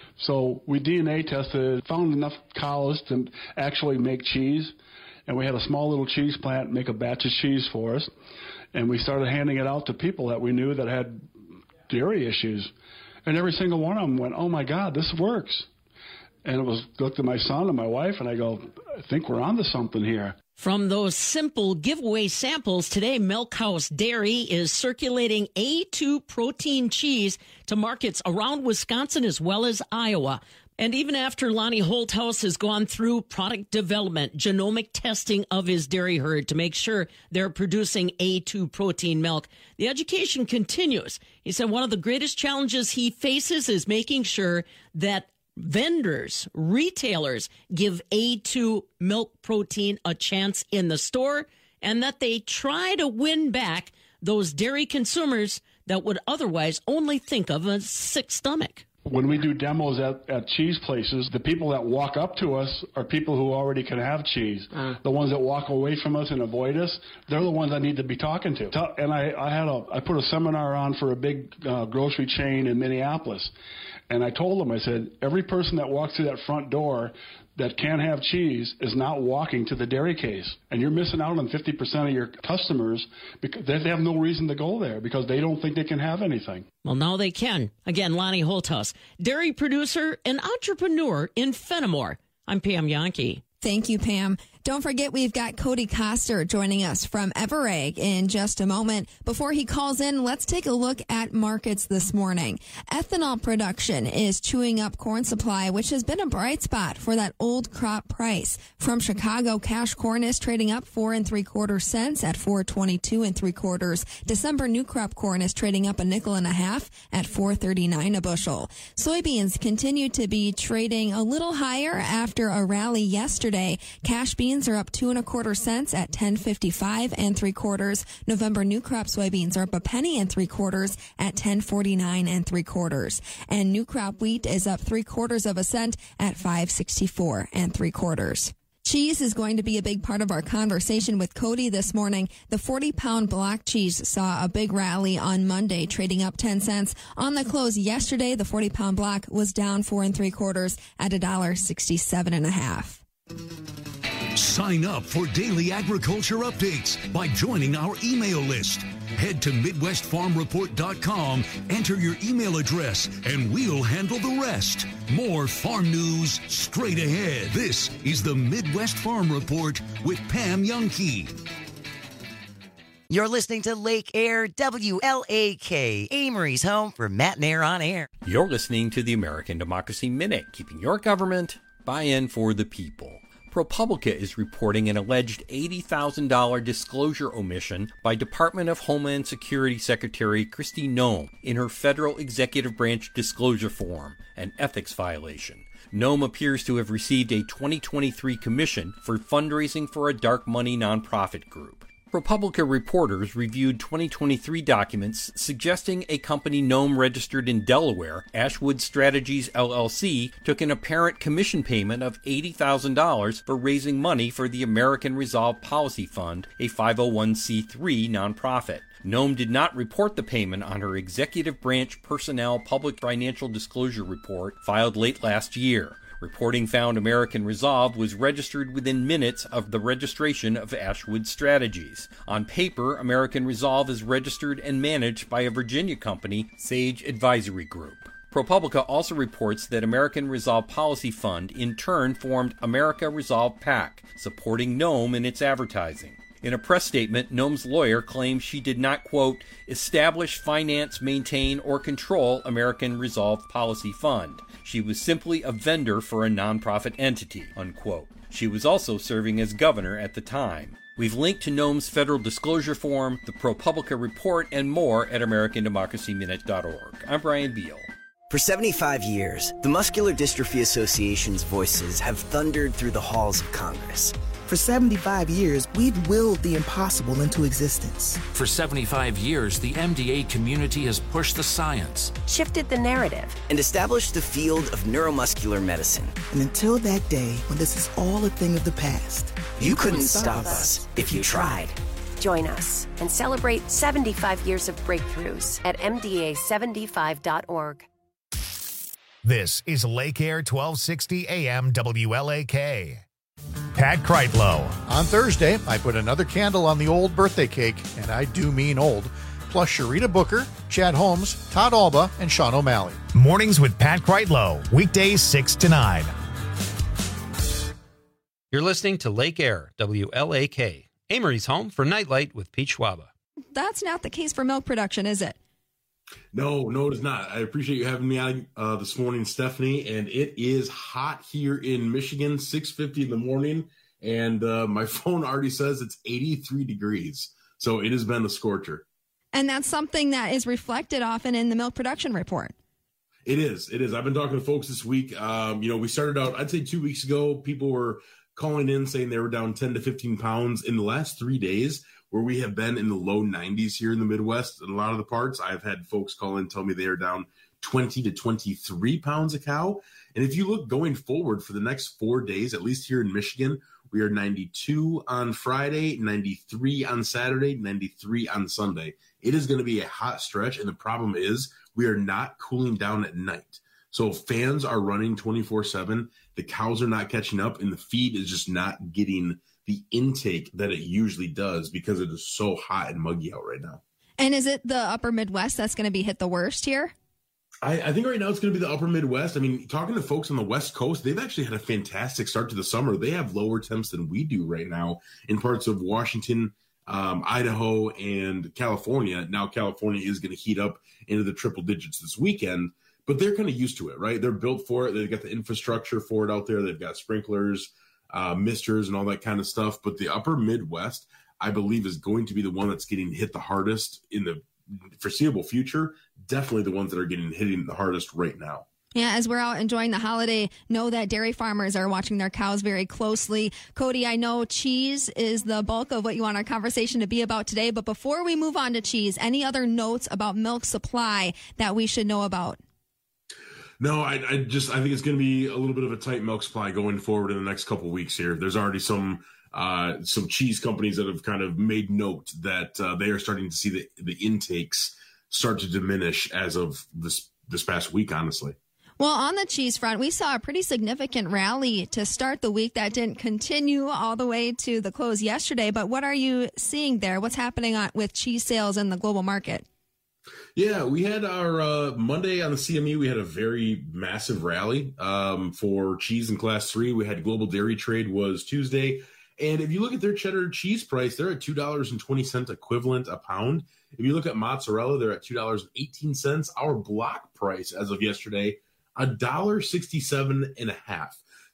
So we DNA tested, found enough cows to actually make cheese. And we had a small little cheese plant make a batch of cheese for us. And we started handing it out to people that we knew that had dairy issues. And every single one of them went, oh my God, this works. And looked at my son and my wife, and I go, I think we're onto something here. From those simple giveaway samples, today Milk House Dairy is circulating A2 protein cheese to markets around Wisconsin as well as Iowa. And even after Lonnie Holthouse has gone through product development, genomic testing of his dairy herd to make sure they're producing A2 protein milk, the education continues. He said one of the greatest challenges he faces is making sure that vendors, retailers give A2 milk protein a chance in the store and that they try to win back those dairy consumers that would otherwise only think of a sick stomach. When we do demos at cheese places, the people that walk up to us are people who already can have cheese. The ones that walk away from us and avoid us, they're the ones I need to be talking to. And I put a seminar on for a big grocery chain in Minneapolis. And I told them, I said, every person that walks through that front door that can have cheese is not walking to the dairy case. And you're missing out on 50% of your customers because they have no reason to go there because they don't think they can have anything. Well, now they can. Again, Lonnie Holthouse, dairy producer and entrepreneur in Fenimore. I'm Pam Yankee. Thank you, Pam. Don't forget, we've got Cody Coster joining us from Everegg in just a moment. Before he calls in, let's take a look at markets this morning. Ethanol production is chewing up corn supply, which has been a bright spot for that old crop price. From Chicago, cash corn is trading up 4 3/4 cents at $4.22 3/4. December new crop corn is trading up a nickel and a half at $4.39 a bushel. Soybeans continue to be trading a little higher after a rally yesterday. Cash beans are up 2 1/4 cents at $10.55 3/4. November new crop soybeans are up a penny and 3/4 at $10.49 3/4. And new crop wheat is up 3/4 cent at $5.64 3/4. Cheese is going to be a big part of our conversation with Cody this morning. The 40-pound block cheese saw a big rally on Monday, trading up 10 cents. On the close yesterday, the 40-pound block was down 4 3/4 at $1.67.5. Sign up for daily agriculture updates by joining our email list. Head to MidwestFarmReport.com, enter your email address, and we'll handle the rest. More farm news straight ahead. This is the Midwest Farm Report with Pam Yankee. You're listening to Lake Air, WLAK, Amory's home for Matt and Air on Air. You're listening to the American Democracy Minute, keeping your government buy-in for the people. ProPublica is reporting an alleged $80,000 disclosure omission by Department of Homeland Security Secretary Kristi Noem in her federal executive branch disclosure form, an ethics violation. Noem appears to have received a 2023 commission for fundraising for a dark money nonprofit group. ProPublica reporters reviewed 2023 documents suggesting a company Noem registered in Delaware, Ashwood Strategies LLC, took an apparent commission payment of $80,000 for raising money for the American Resolve Policy Fund, a 501c3 nonprofit. Noem did not report the payment on her executive branch personnel public financial disclosure report filed late last year. Reporting found American Resolve was registered within minutes of the registration of Ashwood Strategies. On paper, American Resolve is registered and managed by a Virginia company, Sage Advisory Group. ProPublica also reports that American Resolve Policy Fund in turn formed America Resolve PAC, supporting Noem in its advertising. In a press statement, Noem's lawyer claims she did not, quote, establish, finance, maintain, or control American Resolve Policy Fund. She was simply a vendor for a nonprofit entity, unquote. She was also serving as governor at the time. We've linked to Noem's federal disclosure form, the ProPublica report, and more at AmericanDemocracyMinute.org. I'm Brian Beal. For 75 years, the Muscular Dystrophy Association's voices have thundered through the halls of Congress. For 75 years, we've willed the impossible into existence. For 75 years, the MDA community has pushed the science, shifted the narrative, and established the field of neuromuscular medicine. And until that day, when this is all a thing of the past, you couldn't stop us if you tried. Join us and celebrate 75 years of breakthroughs at MDA75.org. This is Lake Air 1260 AM WLAK. Pat Kreitlow. On Thursday, I put another candle on the old birthday cake, and I do mean old, plus Sharita Booker, Chad Holmes, Todd Alba, and Sean O'Malley. Mornings with Pat Kreitlow, weekdays 6 to 9. You're listening to Lake Air, WLAK, Amory's home for Nightlight with Pete Schwaba. That's not the case for milk production, is it? No, it is not. I appreciate you having me on this morning, Stephanie. And it is hot here in Michigan, 6:50 in the morning. And my phone already says it's 83 degrees. So it has been a scorcher. And that's something that is reflected often in the milk production report. It is. I've been talking to folks this week. We started out, I'd say 2 weeks ago, people were calling in saying they were down 10 to 15 pounds. In the last 3 days, where we have been in the low 90s here in the Midwest, in a lot of the parts, I've had folks call in and tell me they are down 20 to 23 pounds a cow. And if you look going forward for the next 4 days, at least here in Michigan, we are 92 on Friday, 93 on Saturday, 93 on Sunday. It is going to be a hot stretch, and the problem is we are not cooling down at night. So fans are running 24/7. The cows are not catching up, and the feed is just not getting the intake that it usually does because it is so hot and muggy out right now. And is it the upper Midwest that's going to be hit the worst here? I think right now it's going to be the upper Midwest. I mean, talking to folks on the West Coast, they've actually had a fantastic start to the summer. They have lower temps than we do right now in parts of Washington, Idaho, and California. Now California is going to heat up into the triple digits this weekend, but they're kind of used to it, right? They're built for it. They've got the infrastructure for it out there. They've got sprinklers, misters, and all that kind of stuff. But the upper Midwest, I believe, is going to be the one that's getting hit the hardest in the foreseeable future. Definitely the ones that are hitting the hardest right now. Yeah, as we're out enjoying the holiday, know that dairy farmers are watching their cows very closely. Cody, I know cheese is the bulk of what you want our conversation to be about today. But before we move on to cheese, any other notes about milk supply that we should know about? No, I think it's going to be a little bit of a tight milk supply going forward in the next couple of weeks here. There's already some cheese companies that have kind of made note that they are starting to see the intakes start to diminish as of this past week, honestly. Well, on the cheese front, we saw a pretty significant rally to start the week that didn't continue all the way to the close yesterday. But what are you seeing there? What's happening with cheese sales in the global market? Yeah, we had our Monday on the CME. We had a very massive rally for cheese in Class 3. We had Global Dairy Trade was Tuesday. And if you look at their cheddar cheese price, they're at $2.20 equivalent a pound. If you look at mozzarella, they're at $2.18. Our block price as of yesterday, $1.67.5.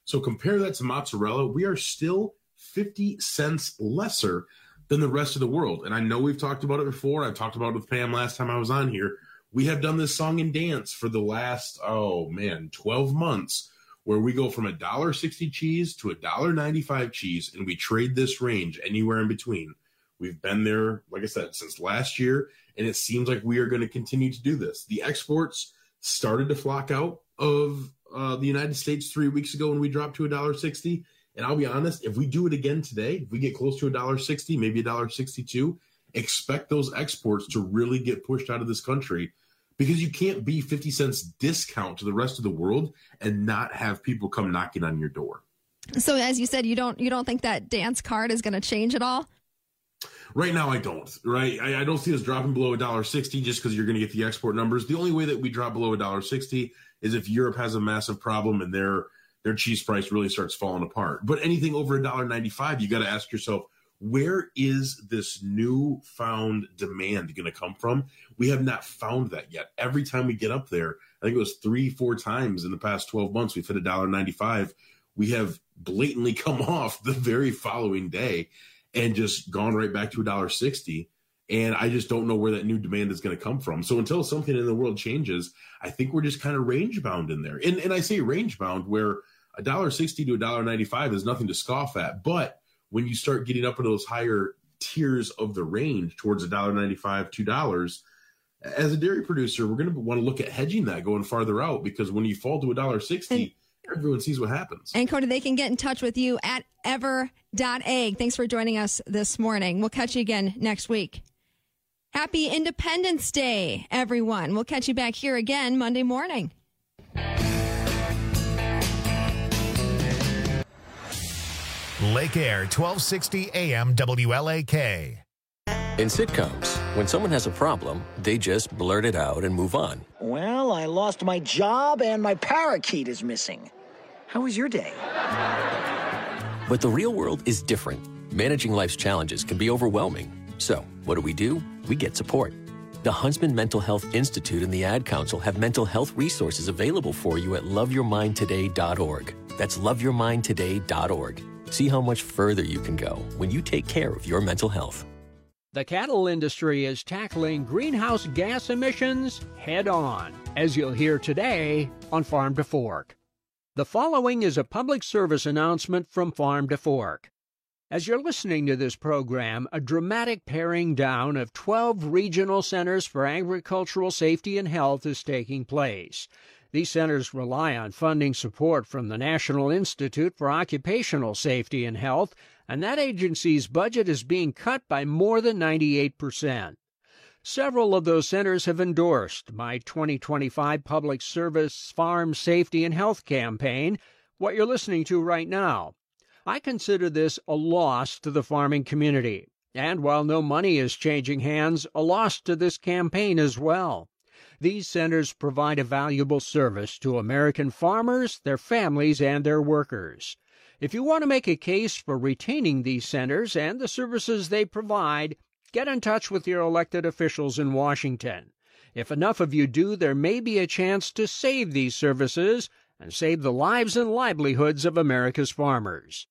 So compare that to mozzarella. We are still 50 cents lesser than the rest of the world. And I know we've talked about it before. I talked about it with Pam last time I was on here. We have done this song and dance for the last, 12 months, where we go from $1.60 cheese to $1.95 cheese, and we trade this range anywhere in between. We've been there, like I said, since last year, and it seems like we are going to continue to do this. The exports started to flock out of the United States 3 weeks ago when we dropped to $1.60. And I'll be honest, if we do it again today, if we get close to $1.60, maybe $1.62, expect those exports to really get pushed out of this country, because you can't be 50 cents discount to the rest of the world and not have people come knocking on your door. So as you said, you don't think that dance card is going to change at all? Right now, I don't. Right, I don't see us dropping below $1.60 just because you're going to get the export numbers. The only way that we drop below $1.60 is if Europe has a massive problem and their cheese price really starts falling apart. But anything over $1.95, you got to ask yourself, where is this newfound demand going to come from? We have not found that yet. Every time we get up there, I think it was 3-4 times in the past 12 months, we've hit $1.95. We have blatantly come off the very following day and just gone right back to $1.60. And I just don't know where that new demand is going to come from. So until something in the world changes, I think we're just kind of range bound in there. And I say range bound where $1.60 to $1.95 is nothing to scoff at. But when you start getting up into those higher tiers of the range towards $1.95, $2, as a dairy producer, we're going to want to look at hedging that going farther out, because when you fall to $1.60, everyone sees what happens. And Cody, they can get in touch with you at ever.egg. Thanks for joining us this morning. We'll catch you again next week. Happy Independence Day, everyone. We'll catch you back here again Monday morning. Lake Air, 1260 AM WLAK. In sitcoms, when someone has a problem, they just blurt it out and move on. Well, I lost my job and my parakeet is missing. How was your day? But the real world is different. Managing life's challenges can be overwhelming. So, what do? We get support. The Huntsman Mental Health Institute and the Ad Council have mental health resources available for you at loveyourmindtoday.org. That's loveyourmindtoday.org. See how much further you can go when you take care of your mental health. The cattle industry is tackling greenhouse gas emissions head on, as you'll hear today on Farm to Fork. The following is a public service announcement from Farm to Fork. As you're listening to this program, a dramatic paring down of 12 regional centers for agricultural safety and health is taking place. These centers rely on funding support from the National Institute for Occupational Safety and Health, and that agency's budget is being cut by more than 98%. Several of those centers have endorsed my 2025 Public Service Farm Safety and Health campaign, what you're listening to right now. I consider this a loss to the farming community, and while no money is changing hands, a loss to this campaign as well. These centers provide a valuable service to American farmers, their families, and their workers. If you want to make a case for retaining these centers and the services they provide, get in touch with your elected officials in Washington. If enough of you do, there may be a chance to save these services and save the lives and livelihoods of America's farmers.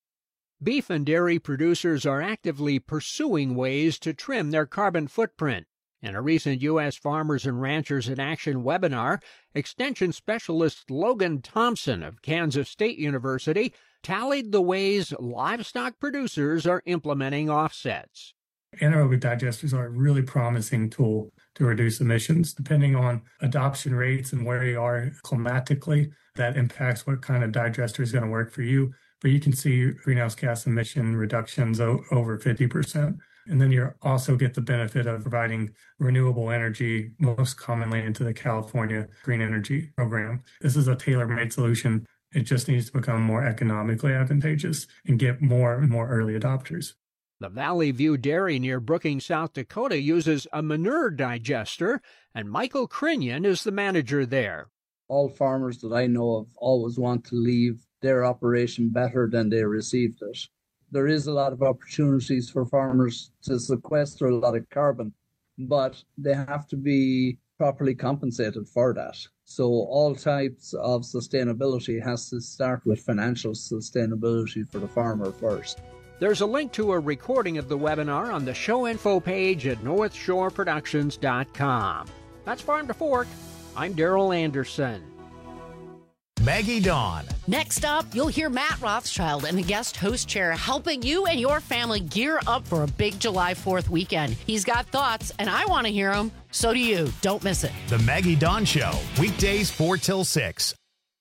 Beef and dairy producers are actively pursuing ways to trim their carbon footprint. In a recent U.S. Farmers and Ranchers in Action webinar, Extension Specialist Logan Thompson of Kansas State University tallied the ways livestock producers are implementing offsets. Anaerobic digesters are a really promising tool to reduce emissions. Depending on adoption rates and where you are climatically, that impacts what kind of digester is going to work for you. But you can see greenhouse gas emission reductions over 50%. And then you also get the benefit of providing renewable energy, most commonly into the California Green Energy Program. This is a tailor-made solution. It just needs to become more economically advantageous and get more and more early adopters. The Valley View Dairy near Brookings, South Dakota uses a manure digester, and Michael Crinion is the manager there. All farmers that I know of always want to leave their operation better than they received it. There is a lot of opportunities for farmers to sequester a lot of carbon, but they have to be properly compensated for that. So all types of sustainability has to start with financial sustainability for the farmer first. There's a link to a recording of the webinar on the show info page at northshoreproductions.com. That's Farm to Fork. I'm Daryl Anderson. Maggie Dawn. Next up, you'll hear Matt Rothschild in the guest host chair helping you and your family gear up for a big July 4th weekend. He's got thoughts, and I want to hear them. So do you. Don't miss it. The Maggie Dawn Show, weekdays 4 till 6.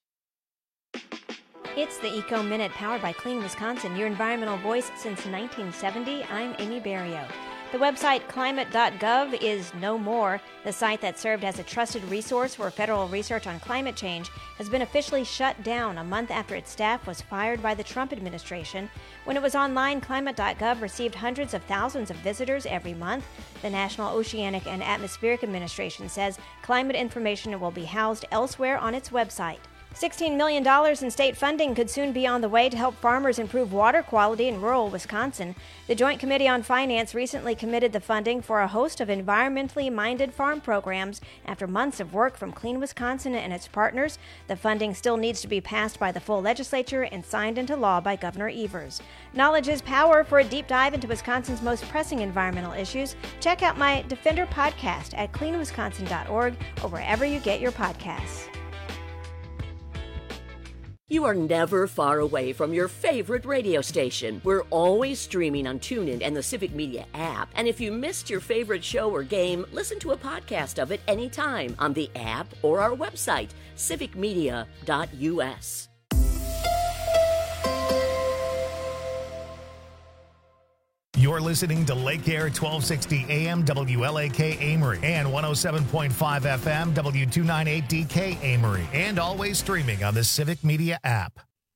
It's the Eco Minute powered by Clean Wisconsin, your environmental voice since 1970. I'm Amy Barrio. The website climate.gov is no more. The site that served as a trusted resource for federal research on climate change has been officially shut down a month after its staff was fired by the Trump administration. When it was online, climate.gov received hundreds of thousands of visitors every month. The National Oceanic and Atmospheric Administration says climate information will be housed elsewhere on its website. $16 million in state funding could soon be on the way to help farmers improve water quality in rural Wisconsin. The Joint Committee on Finance recently committed the funding for a host of environmentally minded farm programs after months of work from Clean Wisconsin and its partners. The funding still needs to be passed by the full legislature and signed into law by Governor Evers. Knowledge is power. For a deep dive into Wisconsin's most pressing environmental issues, check out my Defender podcast at cleanwisconsin.org or wherever you get your podcasts. You are never far away from your favorite radio station. We're always streaming on TuneIn and the Civic Media app. And if you missed your favorite show or game, listen to a podcast of it anytime on the app or our website, civicmedia.us. You're listening to Lake Air 1260 AM WLAK Amory and 107.5 FM W298DK Amory, and always streaming on the Civic Media app.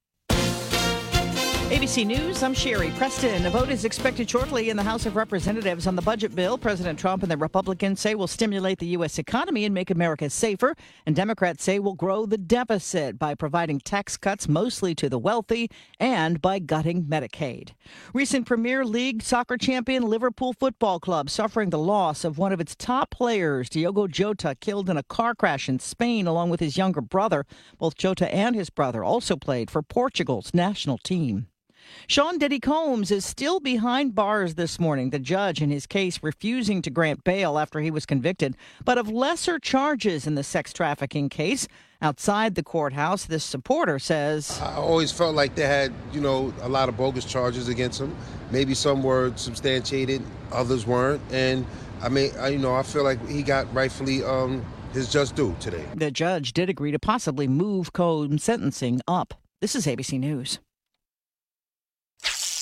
ABC News, I'm Sherry Preston. A vote is expected shortly in the House of Representatives on the budget bill President Trump and the Republicans say will stimulate the U.S. economy and make America safer. And Democrats say will grow the deficit by providing tax cuts mostly to the wealthy and by gutting Medicaid. Recent Premier League soccer champion Liverpool Football Club suffering the loss of one of its top players, Diogo Jota, killed in a car crash in Spain along with his younger brother. Both Jota and his brother also played for Portugal's national team. Sean Diddy Combs is still behind bars this morning, the judge in his case refusing to grant bail after he was convicted, but of lesser charges in the sex trafficking case. Outside the courthouse, this supporter says, I always felt like they had, a lot of bogus charges against him. Maybe some were substantiated, others weren't. And I feel like he got rightfully his just due today. The judge did agree to possibly move Combs' sentencing up. This is ABC News.